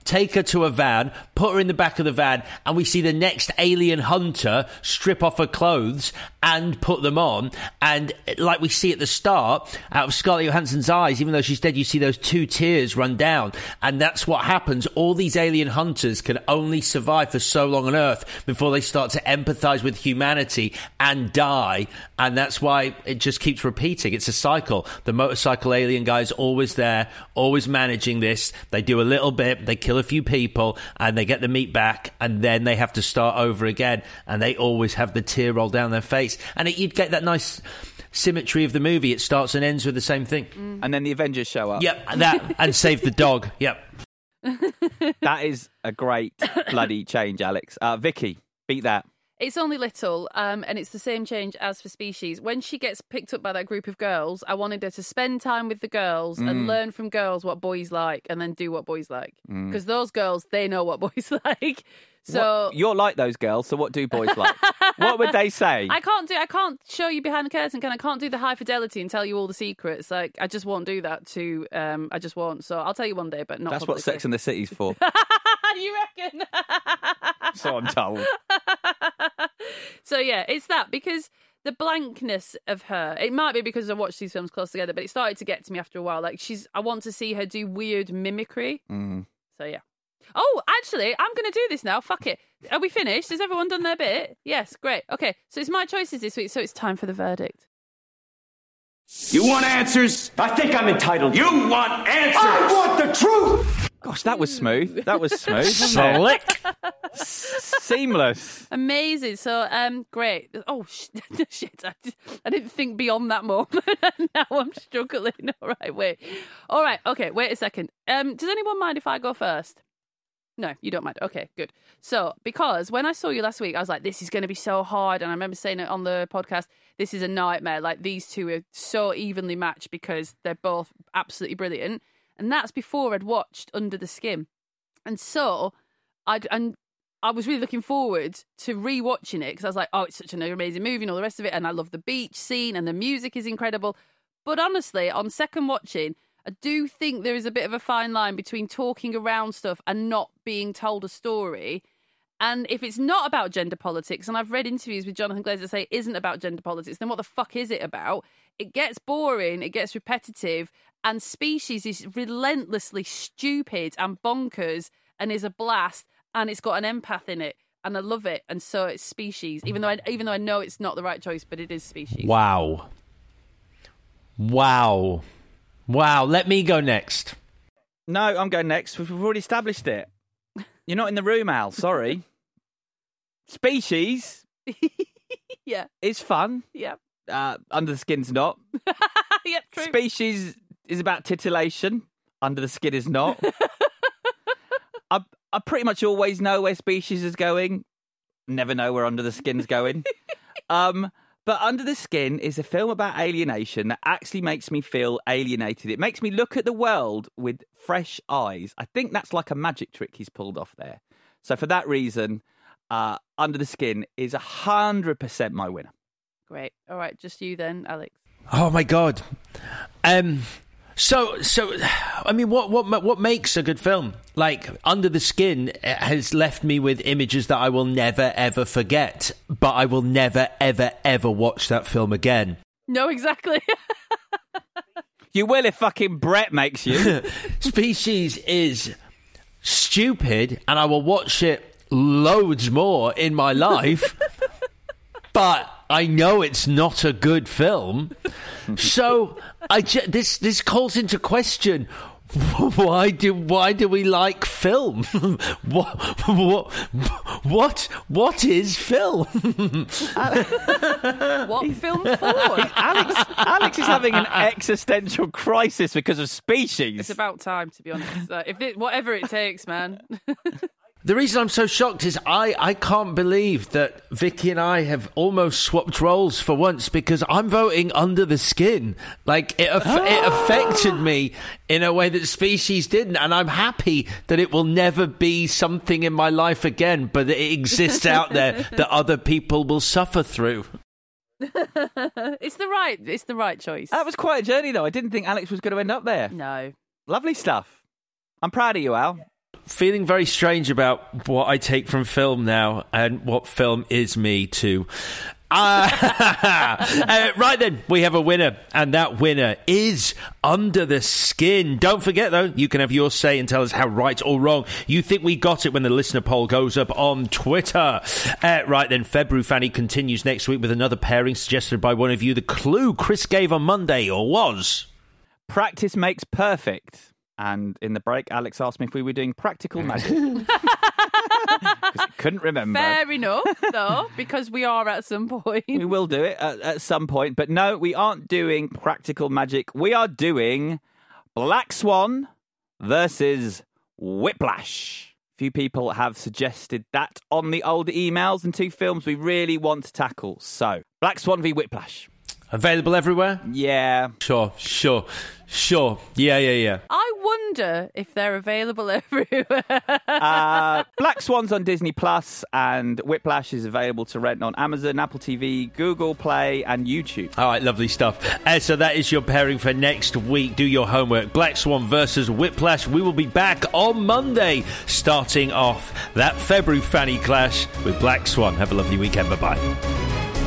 take her to a van, put her in the back of the van, and we see the next alien hunter strip off her clothes and put them on. And like we see at the start, out of Scarlett Johansson's eyes, even though she's dead, you see those 2 tears run down. And that's what happens. All these alien hunters can only survive for so long on Earth before they start to empathize with humanity and die. And that's why it just keeps repeating. It's a cycle. The motorcycle alien guy is always there, always managing this. They do a little bit, they kill a few people, and they get the meat back, and then they have to start over again. And they always have the tear roll down their face. And you'd get that nice symmetry of the movie. It starts and ends with the same thing. And then the Avengers show up. Yep, and save the dog. Yep. That is a great bloody change, Alex. Vicky, beat that. It's only little, and it's the same change as for Species. When she gets picked up by that group of girls, I wanted her to spend time with the girls and learn from girls what boys like, and then do what boys like. Because those girls, they know what boys like. So you're like those girls. So what do boys like? What would they say? I can't show you behind the curtain. I can't do the high fidelity and tell you all the secrets. Like, I just won't do that. I just won't. So I'll tell you one day, but not. That's publicly. what Sex and the City's for. You reckon? So I'm told. So yeah, it's that, because the blankness of her, it might be because I watched these films close together, but it started to get to me after a while. Like, I want to see her do weird mimicry. So yeah. Oh, actually, I'm going to do this now. Fuck it. Are we finished? Has everyone done their bit? Yes, great. Okay, so it's my choices this week, so it's time for the verdict. You want answers? I think I'm entitled. You want answers? I want the truth! Gosh, that was smooth. That was smooth. Slick. Seamless. Amazing. So, great. Oh, shit. I didn't think beyond that moment. Now I'm struggling. All right, wait. All right, okay, wait a second. Does anyone mind if I go first? No, you don't mind. Okay, good. So, because when I saw you last week, I was like, this is going to be so hard. And I remember saying it on the podcast, this is a nightmare. Like, these two are so evenly matched because they're both absolutely brilliant. And that's before I'd watched Under the Skin. And so, I was really looking forward to rewatching it because I was like, oh, it's such an amazing movie and all the rest of it. And I love the beach scene and the music is incredible. But honestly, on second watching, I do think there is a bit of a fine line between talking around stuff and not being told a story. And if it's not about gender politics, and I've read interviews with Jonathan Glazer that say it isn't about gender politics, then what the fuck is it about? It gets boring, it gets repetitive, and Species is relentlessly stupid and bonkers and is a blast, and it's got an empath in it, and I love it, and so it's Species, even though I know it's not the right choice, but it is Species. Wow. Let me go next. No, I'm going next. We've already established it. You're not in the room, Al. Sorry. Species. Yeah. Is fun. Yeah. Under the Skin's not. Yep, true. Species is about titillation. Under the Skin is not. I pretty much always know where Species is going. Never know where Under the Skin's going. But Under the Skin is a film about alienation that actually makes me feel alienated. It makes me look at the world with fresh eyes. I think that's like a magic trick he's pulled off there. So for that reason, Under the Skin is 100% my winner. Great. All right, just you then, Alex. Oh my God. So I mean, what makes a good film? Like, Under the Skin has left me with images that I will never ever forget, but I will never ever watch that film again. No, exactly. You will if fucking Brett makes you. Species is stupid, and I will watch it loads more in my life, but I know it's not a good film. So this calls into question, why do we like film? What is film? What film for? Alex is having an existential crisis because of Species. It's about time, to be honest. Whatever it takes, man. The reason I'm so shocked is I can't believe that Vicky and I have almost swapped roles for once, because I'm voting Under the Skin. Like, it affected me in a way that Species didn't, and I'm happy that it will never be something in my life again, but it exists out there that other people will suffer through. It's the right choice. That was quite a journey, though. I didn't think Alex was going to end up there. No. Lovely stuff. I'm proud of you, Al. feeling very strange about what I take from film now and what film is me too. Right then, we have a winner, and that winner is Under the Skin. Don't forget, though, you can have your say and tell us how right or wrong you think we got it when the listener poll goes up on Twitter. Right then, February Fanny continues next week with another pairing suggested by one of you. The clue Chris gave on Monday was... Practice makes perfect. And in the break, Alex asked me if we were doing practical magic. Because I couldn't remember. Fair enough, though, because we are at some point. We will do it at some point. But no, we aren't doing practical magic. We are doing Black Swan versus Whiplash. A few people have suggested that on the older emails, and two films we really want to tackle. So, Black Swan v Whiplash. Available everywhere? Yeah. Sure. Yeah. I wonder if they're available everywhere. Black Swan's on Disney Plus, and Whiplash is available to rent on Amazon, Apple TV, Google Play, and YouTube. All right, lovely stuff. So that is your pairing for next week. Do your homework. Black Swan versus Whiplash. We will be back on Monday, starting off that February Fanny clash with Black Swan. Have a lovely weekend. Bye-bye.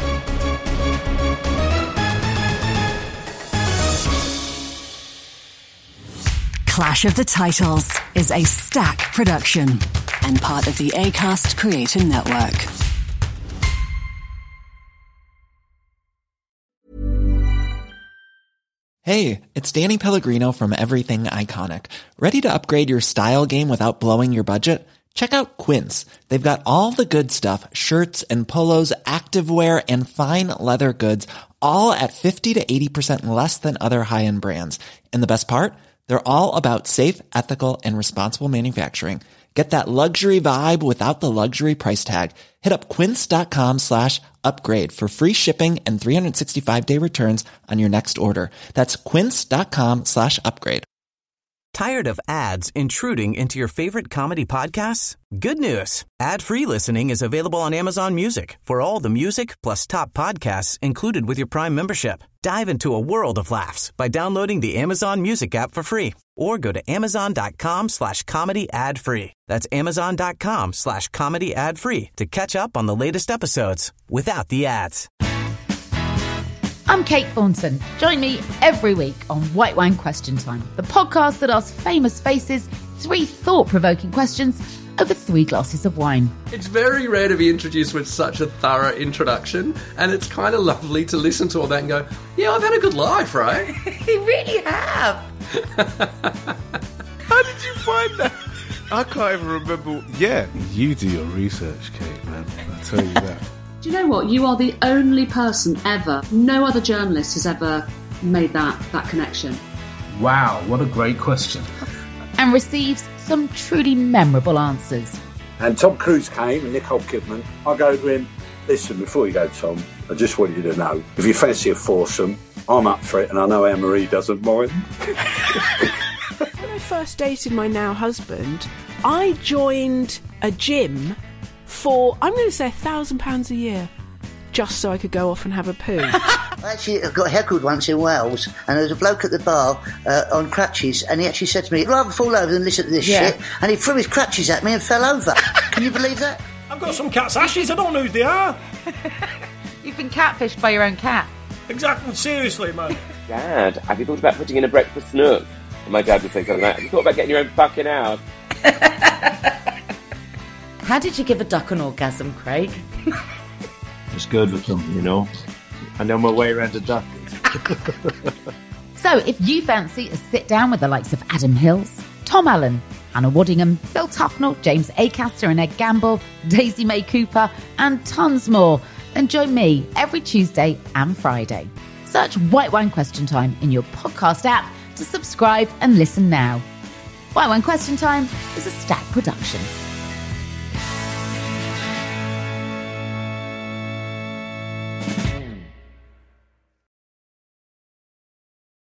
Clash of the Titles is a Stack production and part of the Acast Creator Network. Hey, it's Danny Pellegrino from Everything Iconic. Ready to upgrade your style game without blowing your budget? Check out Quince. They've got all the good stuff, shirts and polos, activewear, and fine leather goods, all at 50 to 80% less than other high-end brands. And the best part? They're all about safe, ethical, and responsible manufacturing. Get that luxury vibe without the luxury price tag. Hit up quince.com/upgrade for free shipping and 365-day returns on your next order. That's quince.com/upgrade. Tired of ads intruding into your favorite comedy podcasts? Good news. Ad-free listening is available on Amazon Music for all the music plus top podcasts included with your Prime membership. Dive into a world of laughs by downloading the Amazon Music app for free or go to amazon.com/comedy ad-free. That's amazon.com/comedy ad-free to catch up on the latest episodes without the ads. I'm Kate Thornton. Join me every week on White Wine Question Time, the podcast that asks famous faces 3 thought-provoking questions over 3 glasses of wine. It's very rare to be introduced with such a thorough introduction, and it's kind of lovely to listen to all that and go, yeah, I've had a good life, right? You really have. How did you find that? I can't even remember. Yeah, you do your research, Kate, man. I'll tell you that. Do you know what? You are the only person ever, no other journalist has ever made that connection. Wow, what a great question. And receives some truly memorable answers. And Tom Cruise came and Nicole Kidman. I go to him, listen, before you go, Tom, I just want you to know, if you fancy a foursome, I'm up for it, and I know Anne-Marie doesn't mind. When I first dated my now husband, I joined a gym for, I'm going to say £1,000 a year, just so I could go off and have a poo. I actually got heckled once in Wales, and there was a bloke at the bar on crutches, and he actually said to me, I'd rather fall over than listen to this shit, and he threw his crutches at me and fell over. Can you believe that? I've got some cat's ashes, I don't know who they are. You've been catfished by your own cat. Exactly, seriously, man. Dad, have you thought about putting in a breakfast nook? And my dad would say something like, have you thought about getting your own fucking house? How did you give a duck an orgasm, Craig? Just good with them, you know. I know my way around a duck. So, if you fancy a sit-down with the likes of Adam Hills, Tom Allen, Hannah Waddingham, Phil Tufnell, James Acaster and Ed Gamble, Daisy May Cooper, and tons more, then join me every Tuesday and Friday. Search White Wine Question Time in your podcast app to subscribe and listen now. White Wine Question Time is a Stack production.